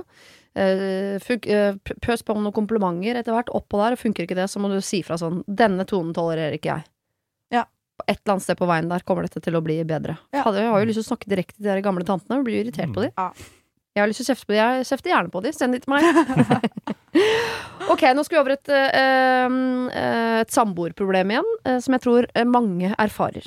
Uh, fun- uh, pøs på noen komplimenter etter hvert oppå der, og funker ikke det, så må du si fra sånn, denne tonen tolererer ikke jeg. Ja. På et eller annet sted på veien der kommer dette til å bli bedre. Ja. Jeg, jeg har jo lyst til å snakke direkte til de gamle tantene, og blir irritert på de. Ja. Jeg har lyst til å kjefte på de, jeg kjefter gjerne på de, send de til meg. Ok, nå skal vi over et, uh, et samboerproblem igjen, uh, som jeg tror mange erfarer.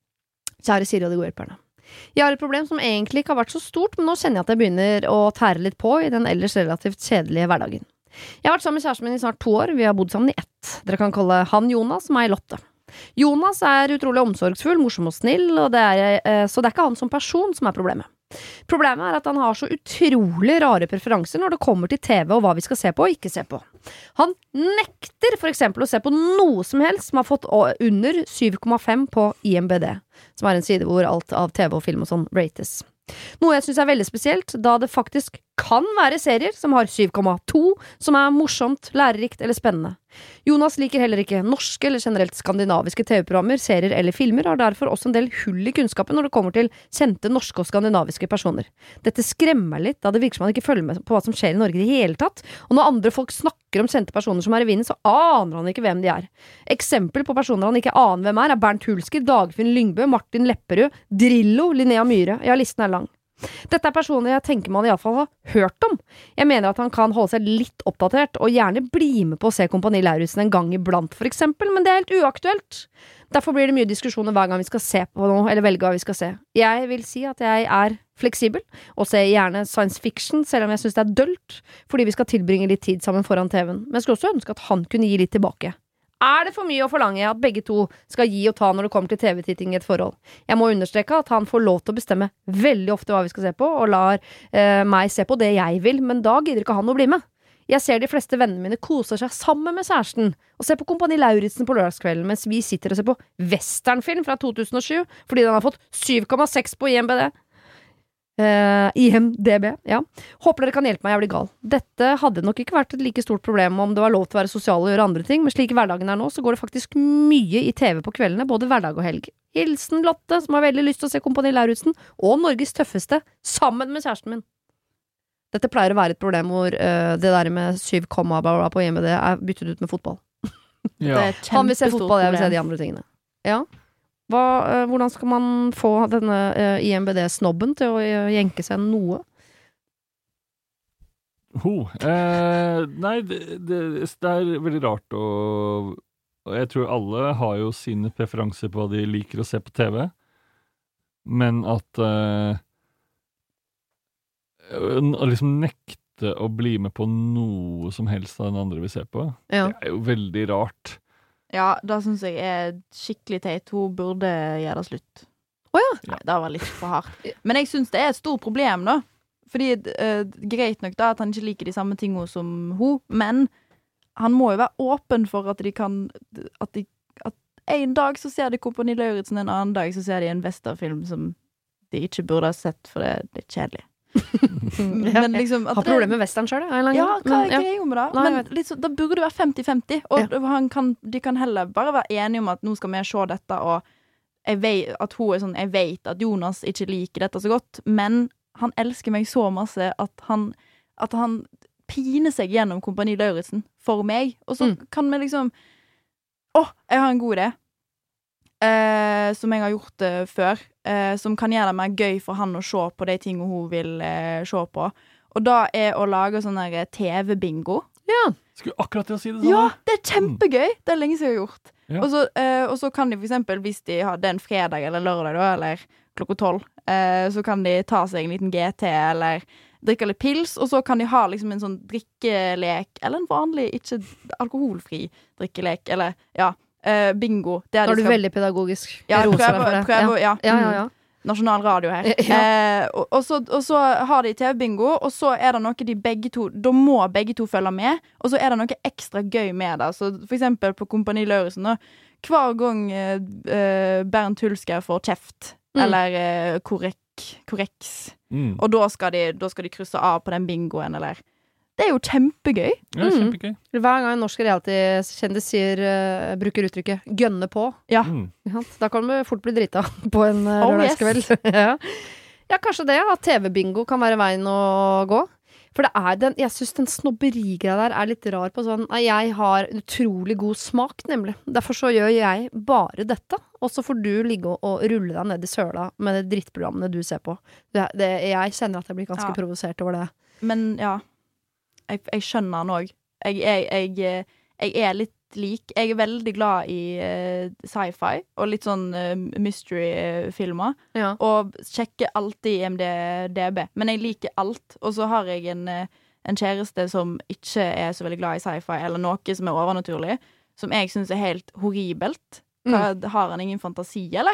Kjære Siri og de gode hjelperne. Jeg har et problem som egentlig ikke har vært så stort, men nå kjenner jeg at jeg begynner å tære litt på i den ellers relativt kjedelige hverdagen. Jeg har vært sammen med kjæresten min i snart to år, vi har bodd sammen i ett. Dere kan kalle han Jonas, meg Lotte. Jonas er utrolig omsorgsfull, morsom og snill, og det er, uh, så det er ikke han som person som er problemet. Problemet er at han har så utrolig rare preferanser når det kommer til T V og hva vi skal se på og ikke se på. Han nekter for eksempel å se på noe som helst som har fått under syv komma fem på I M D B, som er en side hvor alt av T V og film og sånn rates. Noe jeg synes er veldig spesielt, da det faktisk kan være serier som har syv komma to, som er morsomt, lærerikt eller spennende. Jonas liker heller ikke norske eller generelt skandinaviske T V-programmer, serier eller filmer, har derfor også en del hull i kunnskapen når det kommer til kjente norske og skandinaviske personer. Dette skremmer litt, da det virker som han ikke følger med på hva som skjer i Norge i det hele tatt, og når andre folk snakker om kjente personer som er i vinden, så aner han ikke hvem de er. Eksempel på personer han ikke aner hvem er, er Bernt Hulsker, Dagfinn Lyngbø, Martin Lepperød, Drillo, Linnea Myhre. Ja, listen er lang. Dette er personer jeg tenker man i alle fall har hørt om. Jeg mener at han kan holde seg litt oppdatert, og gjerne bli med på å se Kompani Lauritzen en gang iblant, for eksempel, men det er helt uaktuelt. Derfor blir det mye diskusjoner hver gang vi skal se på noe, eller velge hva vi skal se. Jeg vil si at jeg er fleksibel, og ser gjerne science fiction, selv om jeg synes det er dølt, fordi vi skal tilbringe litt tid sammen foran T V-en. Men jeg skulle også ønske at han kunne gi litt tilbake. Er det for mye å forlange at begge to skal gi og ta når det kommer til T V-titting i et forhold? Jeg må understreke at han får lov til å bestemme veldig ofte hva vi skal se på, og lar eh, meg se på det jeg vil, men da gidder ikke han å bli med. Jeg ser de fleste vennene mine koser seg sammen med kjæresten, og ser på Kompani Lauritzen på lørdagskvelden, mens vi sitter og ser på westernfilm fra to tusen og sju, fordi den har fått syv komma seks på I M D B. Uh, I M D B, ja. Håper dere kan hjelpe meg, jeg blir gal. Dette hadde nok ikke vært et like stort problem om det var lov til å være sosial og gjøre andre ting, men slik hverdagen er nå, så går det faktisk mye i T V på kveldene, både hverdag og helg. Hilsen Lotte, som har veldig lyst til å se Kompani Lauritzen, og Norges tøffeste, sammen med kjæresten min. Dette pleier å være et problem hvor uh, det der med syv komma på I M D B er byttet ut med fotball. Ja. Han vil se fotball, jeg vil se de andre tingene. Ja. Hva, uh, hvordan skal man få denne uh, I M B D-snobben til å uh, jenke seg noe? Ho, eh, nei, det, det, det er veldig rart å, og jeg tror alle har jo sine preferanser på hva de liker å se på T V, men at eh, å liksom nekte å bli med på noe som helst av den andre vil se på, ja. Det er jo veldig rart. Ja, da synes jeg er skikkelig teit. Hun burde gjøre det slutt. Åja! Oh, ja. Det var litt for hardt. Men jeg synes det er et stort problem da. Fordi uh, greit nok da at han ikke liker de samme tingene som hun, men han må jo være åpen for at de kan at, de, at en dag så ser de Kompani Lauritzen, en annen dag så ser de en Westerfilm som de ikke burde ha sett, for det, det er kjedelig. Men liksom har problemer med western selv, ja, ja, hva er greia med det? Nei, men liksom, da burde det være femti femti, og ja. han kan, de kan heller bare være enige om at nå skal vi se dette, og jeg vet, at hun er sånn, jeg vet at Jonas ikke liker dette så godt, men han elsker meg så masse at han, at han piner seg gjennom Kompani Lauritzen for meg, og så mm. kan vi liksom åh, jeg har en god idé eh, som jeg har gjort uh, før, eh, som kan gjøre det mer gøy for han å se på de tingene hun vil eh, se på, og da er å lage sånn der T V-bingo. Ja. Skulle akkurat til å si det sånn. Ja, det er kjempegøy. Det er lenge siden jeg har gjort. Ja. Og, så, eh, og så kan de for eksempel, hvis de har den fredag eller lørdag da, eller klokka tolv, eh, så kan de ta seg en liten G T eller drikke litt pils, og så kan de ha liksom en sånn drikkelek, eller en vanlig, ikke alkoholfri drikkelek, eller ja, eh, bingo. Da er du skal... veldig pedagogisk. Ja, prøv, prøv, ja. Ja, ja, ja. Nasjonal radio her. Ja. Eh, og, og, så, og så har de T V-bingo, og så er det noe de begge to, da må begge to følge med, og så er det noe ekstra gøy med det. Så for eksempel på Kompani Lauritzen, hver gang eh, Bernt Hulsker får kjeft, mm. eller eh, korrek, korreks, mm. og da skal, de, da skal de krysse av på den bingoen, eller... Det er jo kjempegøy. Ja, kjempegøy. Mm. Hver gang en norsk reality-kjendis sier, uh, bruker uttrykket gønne på, ja. Mm. Da kan du fort bli drita på en uh, oh, lørdagskveld. Yes. ja. ja, kanskje det, at T V-bingo kan være veien å gå. For det er den, jeg synes den snobberigreia der er litt rar på sånn, jeg har utrolig god smak, nemlig. Derfor så gjør jeg bare dette, og så får du ligge og, og rulle deg ned i søla med de drittprogrammene du ser på. Det, det, jeg kjenner at jeg blir ganske ja. provosert over det. Men ja, Jeg, jeg skjønner han også. Jeg, jeg, jeg, jeg er litt lik. Jeg er veldig glad i uh, sci-fi og litt sånn uh, mystery-filmer. Ja. Og sjekker alltid I M D B. Men jeg liker alt. Og så har jeg en, en kjæreste som ikke er så veldig glad i sci-fi, eller noe som er overnaturlig, som jeg synes er helt horribelt. Hva, mm. Har han ingen fantasi, eller?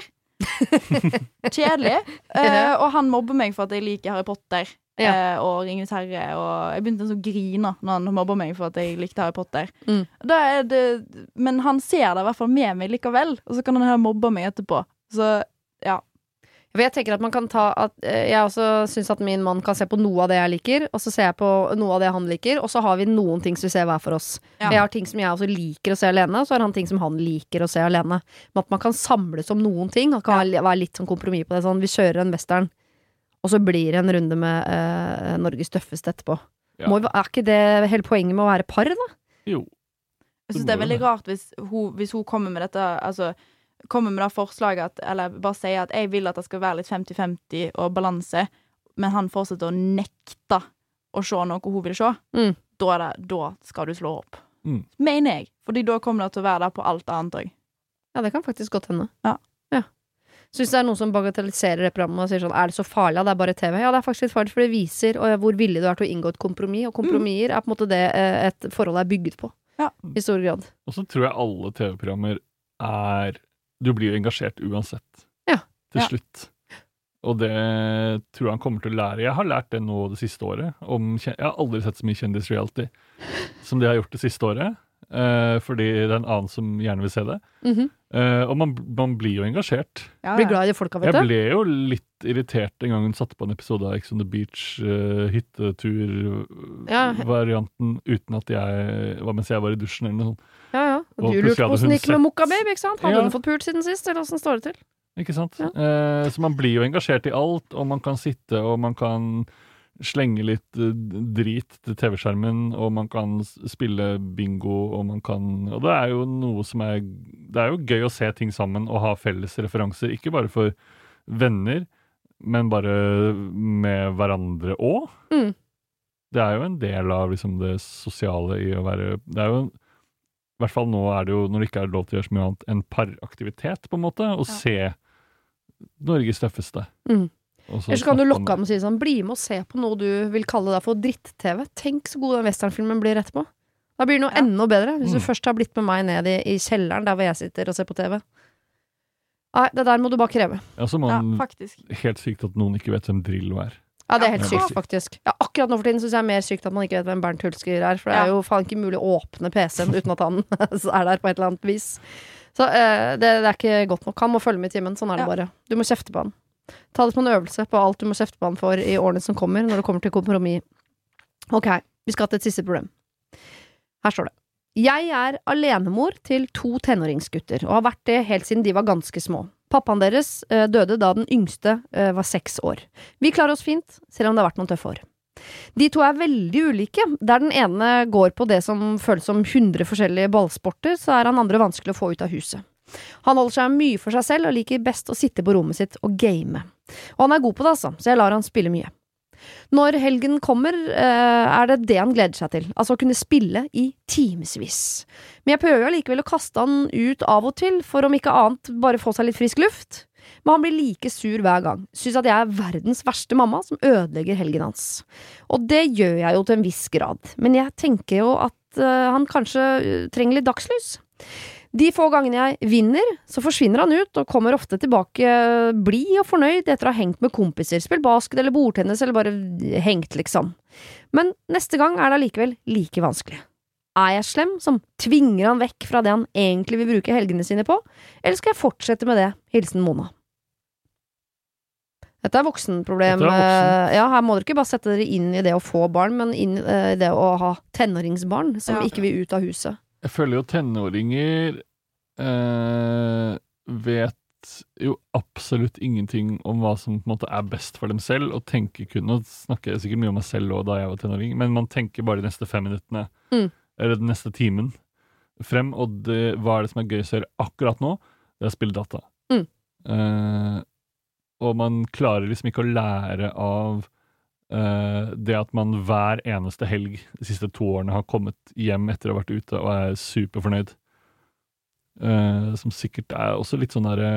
Kjedelig. Uh, og han mobber meg for at jeg liker Harry Potter. Ja. Eh, og Ringenes herre, og jeg begynte så å grine når han mobber meg for at jeg likte Harry Potter. Mm. Da er det, men han ser det I hvert fall med meg likevel, og så kan han her mobbe meg etterpå. Så, ja. Jeg tenker at man kan ta at, jeg også synes at min mann kan se på noe av det jeg liker, og så ser jeg på noe av det han liker, og så har vi noen ting som vi ser hver for oss. Ja. Jeg har ting som jeg også liker å se alene, og så har han ting som han liker å se alene. Men at man kan samles om noen ting, det kan ja. være litt sånn kompromiss på det, sånn, vi kjører en western, og så blir det en runde med uh, Norges tøffeste etterpå. Ja. Må, er ikke det hele poenget med å være par, da? Jo. Jeg synes det er veldig rart hvis hun, hvis hun kommer med dette, altså, kommer med det forslaget, at, eller bare sier at jeg vil at det skal være litt femti femti og balanse, men han fortsetter å nekte å se noe hun vil se. Mm. Da, er det, da skal du slå opp. Mm. Mener jeg. Fordi da kommer det til å være der på alt annet også. Ja, det kan faktisk godt hende. Ja. Ja. Synes det er noen som bagatelliserer det programmet og sier sånn, er det så farlig? Ja, det er bare T V. Ja, det er faktisk litt farlig, for det viser og hvor villig du er til å inngå et kompromiss, og kompromisser mm. er på en måte det et forhold er bygget på. Ja. I stor grad. Og så tror jeg alle T V-programmer er, du blir jo engasjert uansett. Ja. Til ja. slutt. Og det tror jeg han kommer til å lære. Jeg har lært det nå det siste året. Om, jeg har aldri sett så mye kjendisreality som det jeg har gjort det siste året. Uh, fordi det er en annen som gjerne vil se det. Mm-hmm. uh, og man, man blir jo engasjert. Ja, ja. Blir glad i de folka, vet du. Jeg ble jo litt irritert en gang hun satte på en episode av Ex on the Beach, uh, hyttetur-varianten, ja. uten at jeg var mens jeg var i dusjen eller noe sånt. Ja, ja. Og, og du lurte på hvordan gikk med Mokka Babe, ikke sant? Hadde ja. hun fått pult siden sist, eller hvordan står det til? Ikke sant? Ja. Uh, så man blir jo engasjert i alt, og man kan sitte, og man kan slenge litt uh, drit til T V-skjermen, og man kan spille bingo, og man kan, og det er jo noe som er det er jo gøy å se ting sammen og ha felles referanser, ikke bare for venner, men bare med hverandre også. Mm. Det er jo en del av liksom, det sosiale i å være, det er jo, i hvert fall nå er det jo, når det ikke er lov til å gjøre så mye annet, en paraktivitet på en måte, å ja. se Norges tøffeste. Mm. Eller så kan du lokke ham og si sånn, bli med og se på noe du vil kalle deg for dritt-tv. Tenk så god den westernfilmen blir etterpå. Da blir det noe ja. enda bedre, hvis mm. du først har blitt med meg ned i, i kjelleren, der hvor jeg sitter og ser på TV. Nei, det der må du bare kreve. Ja, så må ja, man faktisk. Helt sykt at noen ikke vet hvem Drillo er. Ja, det er helt sykt, faktisk. Ja, akkurat nå for tiden synes jeg er mer sykt at man ikke vet hvem Bernt Hulsker er, for det er jo faen ikke mulig å åpne P C-en uten at han er der på et eller annet vis. Så uh, det, det er ikke godt nok. Han må følge med i timen, sånn er det ja. bare. Du må kjefte på han. Ta det som en øvelse på alt du må kjefte på han for i årene som kommer, når det kommer til kompromiss. Ok, vi skal til et siste problem. Her står det. Jeg er alenemor til to tenåringsgutter, og har vært det helt siden de var ganske små. Pappaen deres eh, døde da den yngste eh, var seks år. Vi klarer oss fint, selv om det har vært noen tøffe år. De to er veldig ulike. Der den ene går på det som føles som hundre forskjellige ballsporter, så er han andre vanskelig å få ut av huset. Han holder seg mye for seg selv og liker best å sitte på rommet sitt og game. Og han er god på det, altså, så jeg lar han spille mye. Når helgen kommer, er det det han gleder seg til, altså å kunne spille i timesvis. Men jeg prøver jo likevel å kaste han ut av og til, for om ikke annet bare få seg litt frisk luft. Men han blir like sur hver gang, synes at jeg er verdens verste mamma som ødelegger helgen hans. Og det gjør jeg jo til en viss grad, men jeg tenker jo at han kanskje trenger litt dagslys. De få gangene jeg vinner, så forsvinner han ut og kommer ofte tilbake blid og fornøyd etter å ha hengt med kompiser, spilt basket eller bordtennis eller bare hengt liksom. Men neste gang er det allikevel like vanskelig. Er jeg slem som tvinger han vekk fra det han egentlig vil bruke helgene sine på, eller skal jeg fortsette med det? Hilsen Mona. Dette er voksenproblem. Dette er voksen. Ja, her må dere ikke bare sette dere inn i det å få barn, men inn i det å ha tenåringsbarn som ja. ikke vil ut av huset. Jeg føler jo tenåringer eh, vet jo absolutt ingenting om hva som på en måte er best for dem selv, og tenker kun, og snakker jeg sikkert mye om meg selv også da jeg var tenåring, men man tenker bare de neste fem minuttene, mm. eller den neste timen frem, og det, hva er det som er gøy å gjøre akkurat nå? Det er å spille data. Mm. Eh, og man klarer liksom ikke å lære av Uh, det at man hver eneste helg de siste to årene har kommet hjem etter å ha vært ute og er superfornøyd. Uh, som sikkert er også litt sånn der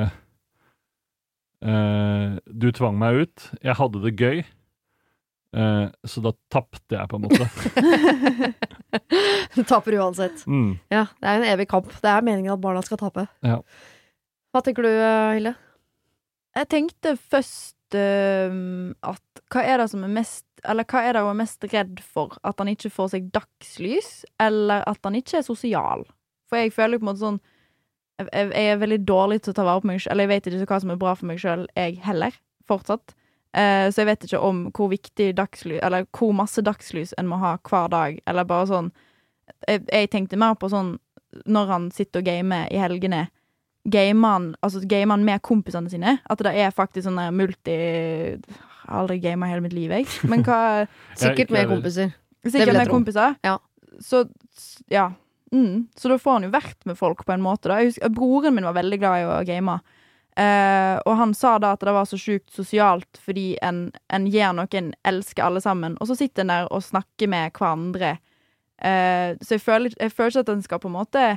uh, du tvang meg ut, jeg hadde det gøy, uh, så da tappte jeg på en måte. Du taper uansett. Mm. Ja, det er en evig kamp. Det er meningen at barna skal tape. Ja. Hva tenker du, Hilde? Jeg tenkte først Uh, at hva er det som er mest eller hva er det hun er mest redd for? At han ikke får seg dagslys, eller at han ikke er sosial? For jeg føler på en måte sånn jeg, jeg er veldig dårlig til å ta vare på meg selv, eller jeg vet ikke hva som er bra for meg selv, jeg heller, fortsatt. Uh, så jeg vet ikke om hvor viktig dagslys, eller hvor masse dagslys en må ha hver dag, eller bare sånn jeg, jeg tenkte mer på sånn når han sitter og gamer i helgene, gamer han, altså gamer han med kompisene sine, at det er faktisk sånn der multi jeg har aldri gamet hele mitt liv, jeg, men hva sikkert med kompiser sikkert med kompiser ja. Så, ja mm. Så da får han jo vært med folk på en måte da. Jeg husker, broren min var veldig glad i å game uh, og han sa da at det var så sjukt sosialt fordi en, en gir noen elsker alle sammen, og så sitter en der og snakker med hverandre uh, så jeg føler, jeg føler ikke at en skal på en måte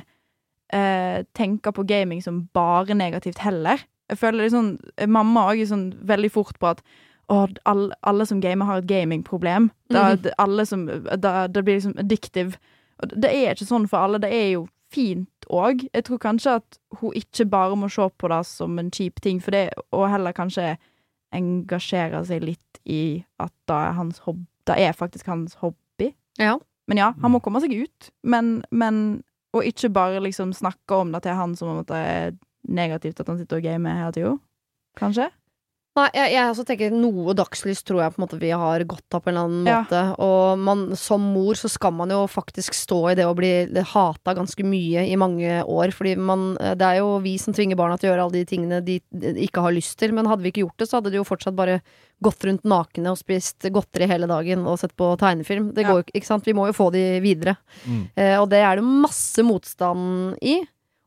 Uh, tenker på gaming som bare negativt heller. Jeg føler det sånn, mamma også er sånn veldig fort på at å, alle, alle som gamer har et gamingproblem. Da, mm. det, alle som, da, det blir liksom addictive. Og det er ikke sånn for alle, det er jo fint også. Jeg tror kanskje at hun ikke bare må se på det som en kjip ting, for det, og heller kanskje engasjere seg litt i at det er, hans hob- det er faktisk hans hobby. Ja. Men ja, han må komme seg ut, men, men og ikke bare liksom snakke om det til han som om det er negativt at han sitter og gamer hele tiden. Kanskje? Nei, jeg, jeg også tenker noe dagslys tror jeg på en måte vi har gått av på en eller annen ja. måte. Og man, som mor så skal man jo faktisk stå i det å bli hatet ganske mye i mange år. Fordi man, det er jo vi som tvinger barna til å gjøre alle de tingene de ikke har lyst til. Men hadde vi ikke gjort det, så hadde de jo fortsatt bare gått rundt nakne og spist godteri hele dagen og sett på tegnefilm. Det går jo, ikke sant? Vi må jo få de videre. Mm. Eh, og det er det masse motstand i.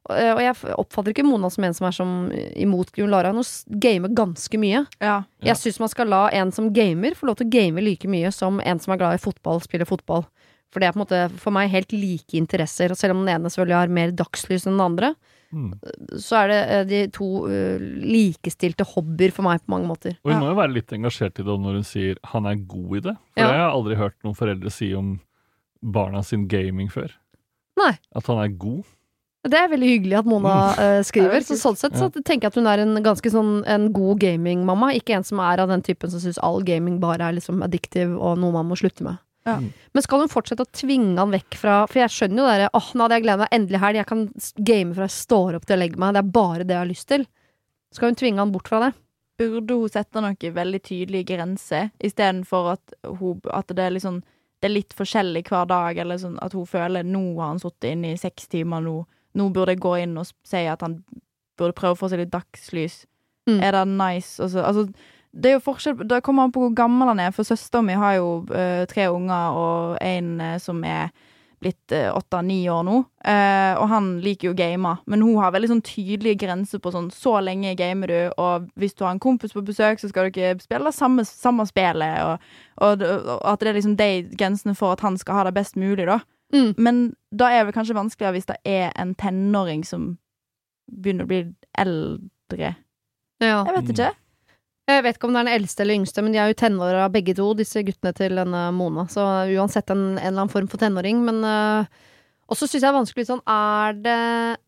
Og jeg oppfatter ikke Mona som en som er som imot Gunn Lara. Hun gamer ganske mye. Ja. Jeg synes man skal la en som gamer få lov til å game like mye som en som er glad i fotball, spiller fotball. For det er på en måte for meg helt like interesser. Og selv om den ene selvfølgelig har mer dagslys enn den andre, mm. så er det de to uh, likestilte hobbyer for meg på mange måter. Og hun må jo være litt engasjert i det når hun sier han er god i det. For ja. Det har jeg aldri hørt noen foreldre si om barna sin gaming før. Nei. At han er god. Det er veldig hyggelig at Mona uh, skriver, så sånn sett så tenker jeg at hun er en ganske sånn en god gaming-mamma, ikke en som er av den typen som synes all gaming bare er liksom addictive og noe man må slutte med. Ja. Men skal hun fortsette å tvinge han vekk fra, for jeg skjønner jo det, åh, nå hadde jeg gledet meg endelig her, jeg kan game fra jeg står opp til å legge meg, det er bare det jeg har lyst til. Skal hun tvinge han bort fra det? Burde hun sette noen veldig tydelige grenser, i stedet for at, hun, at det er liksom, det er litt forskjellig hver dag, eller sånn at hun føler, nå har han suttet inne i seks timer nå, nå burde jeg gå inn og si at han burde prøve å få seg litt dagslys. Mm. Er det nice? Altså, altså, det er jo forskjell, det kommer an på hvor gammel han er, for søster mi har jo uh, tre unger og en uh, som er blitt uh, åtte-ni år nå, uh, og han liker jo gamer, men hun har veldig sånn tydelige grenser på sånn, så lenge gamer du, og hvis du har en kompis på besøk, så skal du ikke spille samme, samme spillet, og, og, og at det er liksom de grensene for at han skal ha det best mulig da. Mm. Men da er det kanskje vanskeligere hvis det er en tenåring som begynner å bli eldre. Ja. Jeg vet ikke. Jeg vet ikke om det er den eldste eller yngste, men de er jo tenåra begge to, disse guttene til denne Mona. Så uansett en, en eller annen form for tenåring. Men uh, også synes jeg det er vanskelig sånn, er det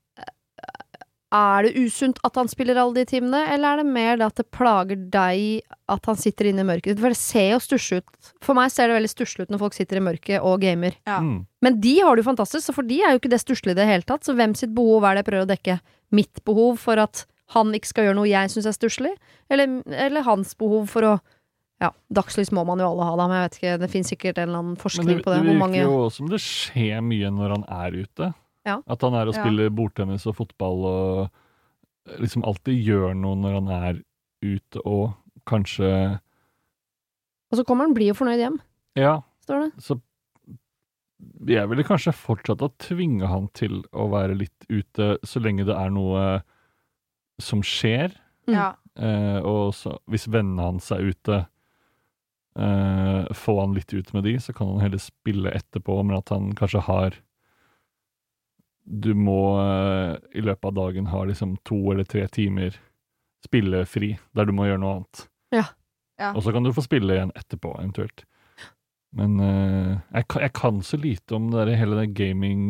Er det usunt at han spiller alle de timene, eller er det mer det at det plager deg at han sitter inne i mørket? For det ser jo stusslig ut. For meg ser det veldig stusslig ut når folk sitter i mørket og gamer. Ja. Mm. Men de har det jo fantastisk, så for de er jo ikke det stusslig i det hele tatt. Så hvem sitt behov er det jeg prøver å dekke? Mitt behov for at han ikke skal gjøre noe jeg synes er stusslig? Eller, eller hans behov for å ja, dagslys må man jo alle ha da, men jeg vet ikke, det finnes sikkert en eller annen forskning det, på det. Men det virker mange... jo som det skjer mye når han er ute. Ja. At han er og spiller ja. bordtennis og fotball og liksom alltid gjør noe når han er ute og kanskje... Og så kommer han bli jo fornøyd hjem. Ja. Står det? Så jeg ville kanskje fortsatt å tvinge han til å være litt ute så lenge det er noe som skjer. Ja. Eh, og så, hvis vennene hans er ute, eh, få han litt ut med de, så kan han heller spille etterpå, men at han kanskje har du må uh, i løpet av dagen ha liksom to eller tre timer spillefri, der du må gjøre noe annet. Ja. Ja. Og så kan du få spille igjen etterpå, eventuelt. Men uh, jeg, jeg kan så lite om det der, hele det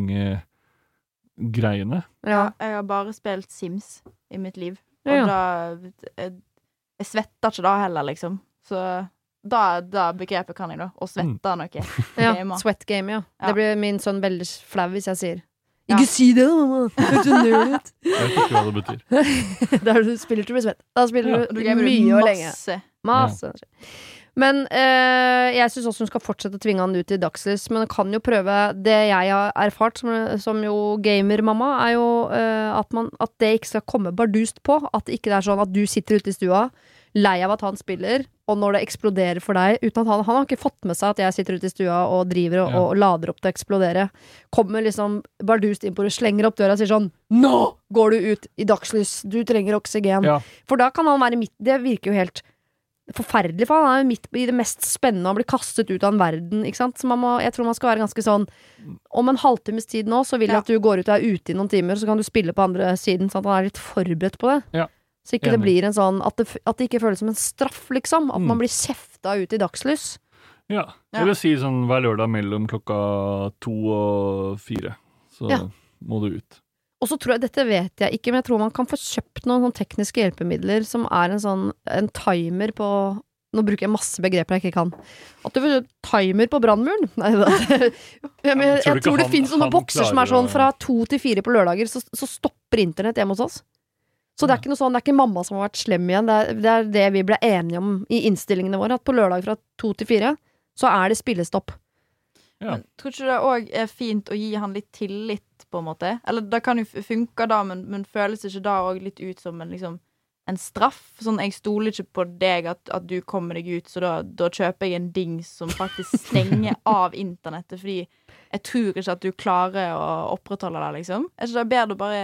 gaming-greiene. Uh, ja, jeg har bare spilt Sims i mitt liv. Og ja. da jeg, jeg svetter ikke da heller, liksom. Så da, da begrepet kan jeg da. Å svette mm. noe. Ja, sweat game, ja. ja. Det blir min sånn veldig flau hvis jeg sier ikke ja. si det, mamma! Det er så nerdlet. Jeg vet ikke hva det betyr. Da du spiller til å bli svett. Da spiller ja, du, du mye og lenge. Masse. Masse. Ja. Men øh, jeg synes også hun skal fortsette å tvinge han ut i dagslys, men hun kan jo prøve det jeg har erfart som, som jo gamer-mamma, er jo øh, at, man, at det ikke skal komme bardust på. At det ikke er sånn at du sitter ute i stua, lei av at han spiller, og når det eksploderer for deg, uten at han, han har ikke fått med seg at jeg sitter ute i stua og driver og, ja. og lader opp til å eksplodere, kommer liksom bardust inn på det, slenger opp døra og sier sånn, nå går du ut i dagslys, du trenger oksygen. Ja. For da kan han være midt, det virker jo helt forferdelig, for han er jo midt i det mest spennende å bli kastet ut av en verden, ikke sant? Så man må, jeg tror man skal være ganske sånn, om en halvtimes tid nå, så vil jeg ja. at du går ut og er ute i noen timer, så kan du spille på andre siden, sånn at han er litt forberedt på det. Ja. Så ikke det blir en sånn, at det, at det ikke føles som en straff, liksom. At mm. man blir kjefta ut i dagslys. Ja, jeg vil si sånn hver lørdag mellom klokka to og fire. Så ja. må du ut. Og så tror jeg, dette vet jeg ikke, men jeg tror man kan få kjøpt noen sånne tekniske hjelpemidler som er en sånn, en timer på, nå bruker jeg masse begreper jeg ikke kan. At du får kjøpt timer på brannmuren. Nei, da. jeg, men, jeg, jeg tror det han, finnes sånne bokser som er sånn fra to til fire på lørdager, så, så stopper internett hjemme hos oss. Så det er ikke noe sånn, det er ikke mamma som har vært slem igjen, det er, det er det vi ble enige om i innstillingene våre, at på lørdag fra to til fire, så er det spillestopp. Ja. Men tror ikke det også er fint å gi han litt tillit, på en måte? Eller det kan jo funke da, men, men føles ikke da også litt ut som en, liksom, en straff? Sånn, jeg stoler ikke på deg at, at du kommer deg ut, så da, da kjøper jeg en dings som faktisk stenger av internettet, fordi jeg tror ikke at du klarer å opprettholde det, liksom. Er ikke det bedre å bare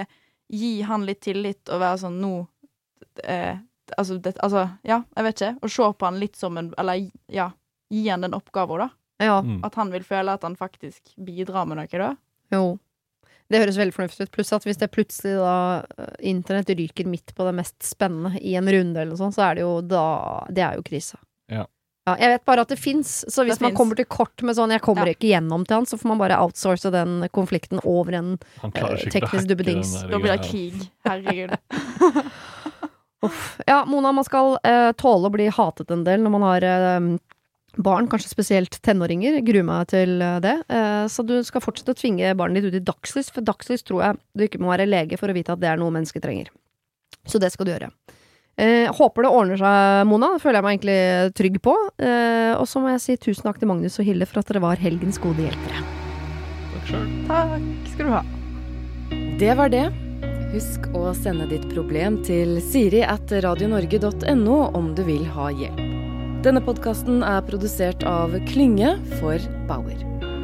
gi han litt tillit og være sånn, nå eh, altså, det, altså, ja, jeg vet ikke, og se på han litt som en, eller ja, gi han den oppgaven da. Ja. Mm. At han vil føle at han faktisk bidrar med noe da. Jo. Det høres veldig fornuftig ut. Pluss at hvis det plutselig da internett ryker midt på det mest spennende i en runde eller noe sånt, så er det jo da, det er jo krisa. Ja. Ja, jeg vet bare at det finnes, så hvis det man finnes. kommer til kort med sånn, jeg kommer Ja. ikke gjennom til han, så får man bare outsource den konflikten over en Han klarer eh, sikkert å teknisk hacke dubbedings. den der Da blir det greia. krig, herregud. Uff. Ja, Mona, man skal eh, tåle å bli hatet en del når man har eh, barn, kanskje spesielt tenåringer. Gruer meg til eh, det. Eh, så du skal fortsette å tvinge barnet ditt ut i dagslys, for dagslys tror jeg du ikke må være lege for å vite at det er noe mennesker trenger. Så det skal du gjøre. Eh, håper det ordner seg, Mona. Det føler jeg meg egentlig trygg på. Eh, og så må jeg si tusen takk til Magnus og Hilde for at dere var helgens gode hjelpere. Takk selv. Takk skal du ha. Det var det. Husk å sende ditt problem til siri at radionorge punktum no om du vil ha hjelp. Denne podcasten er produsert av Klynge for Bauer.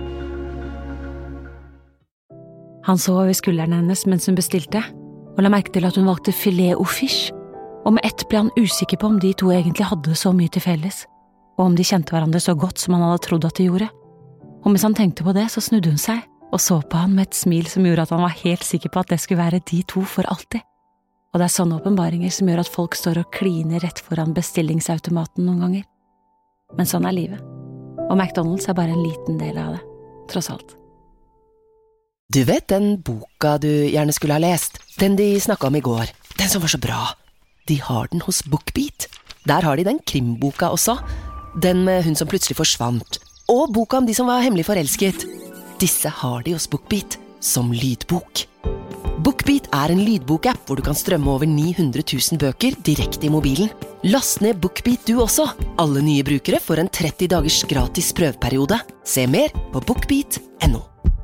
Han så over skulderen hennes mens hun bestilte, og la merke til at hun valgte filet au fish. Og med ett ble han usikker på om de to egentlig hadde så mye til felles, og om de kjente hverandre så godt som han hadde trodd at de gjorde. Og mens han tenkte på det, så snudde hun seg, og så på han med et smil som gjorde at han var helt sikker på at det skulle være de to for alltid. Og det er sånne åpenbaringer som gjør at folk står og kliner rett foran bestillingsautomaten noen ganger. Men sånn er livet. Og McDonald's er bare en liten del av det, tross alt. Du vet den boka du gjerne skulle ha lest? Den de snakket om i går. Den som var så bra. De har den hos BookBeat. Der har de den krimboka også. Den med hun som plutselig forsvant. Og boka om de som var hemmelig forelsket. Disse har de hos BookBeat som lydbok. BookBeat er en lydbokapp hvor du kan strømme over ni hundre tusen bøker direkte i mobilen. Last ned BookBeat du også. Alle nye brukere får en tretti dagers gratis prøveperiode. Se mer på bookbeat punktum no.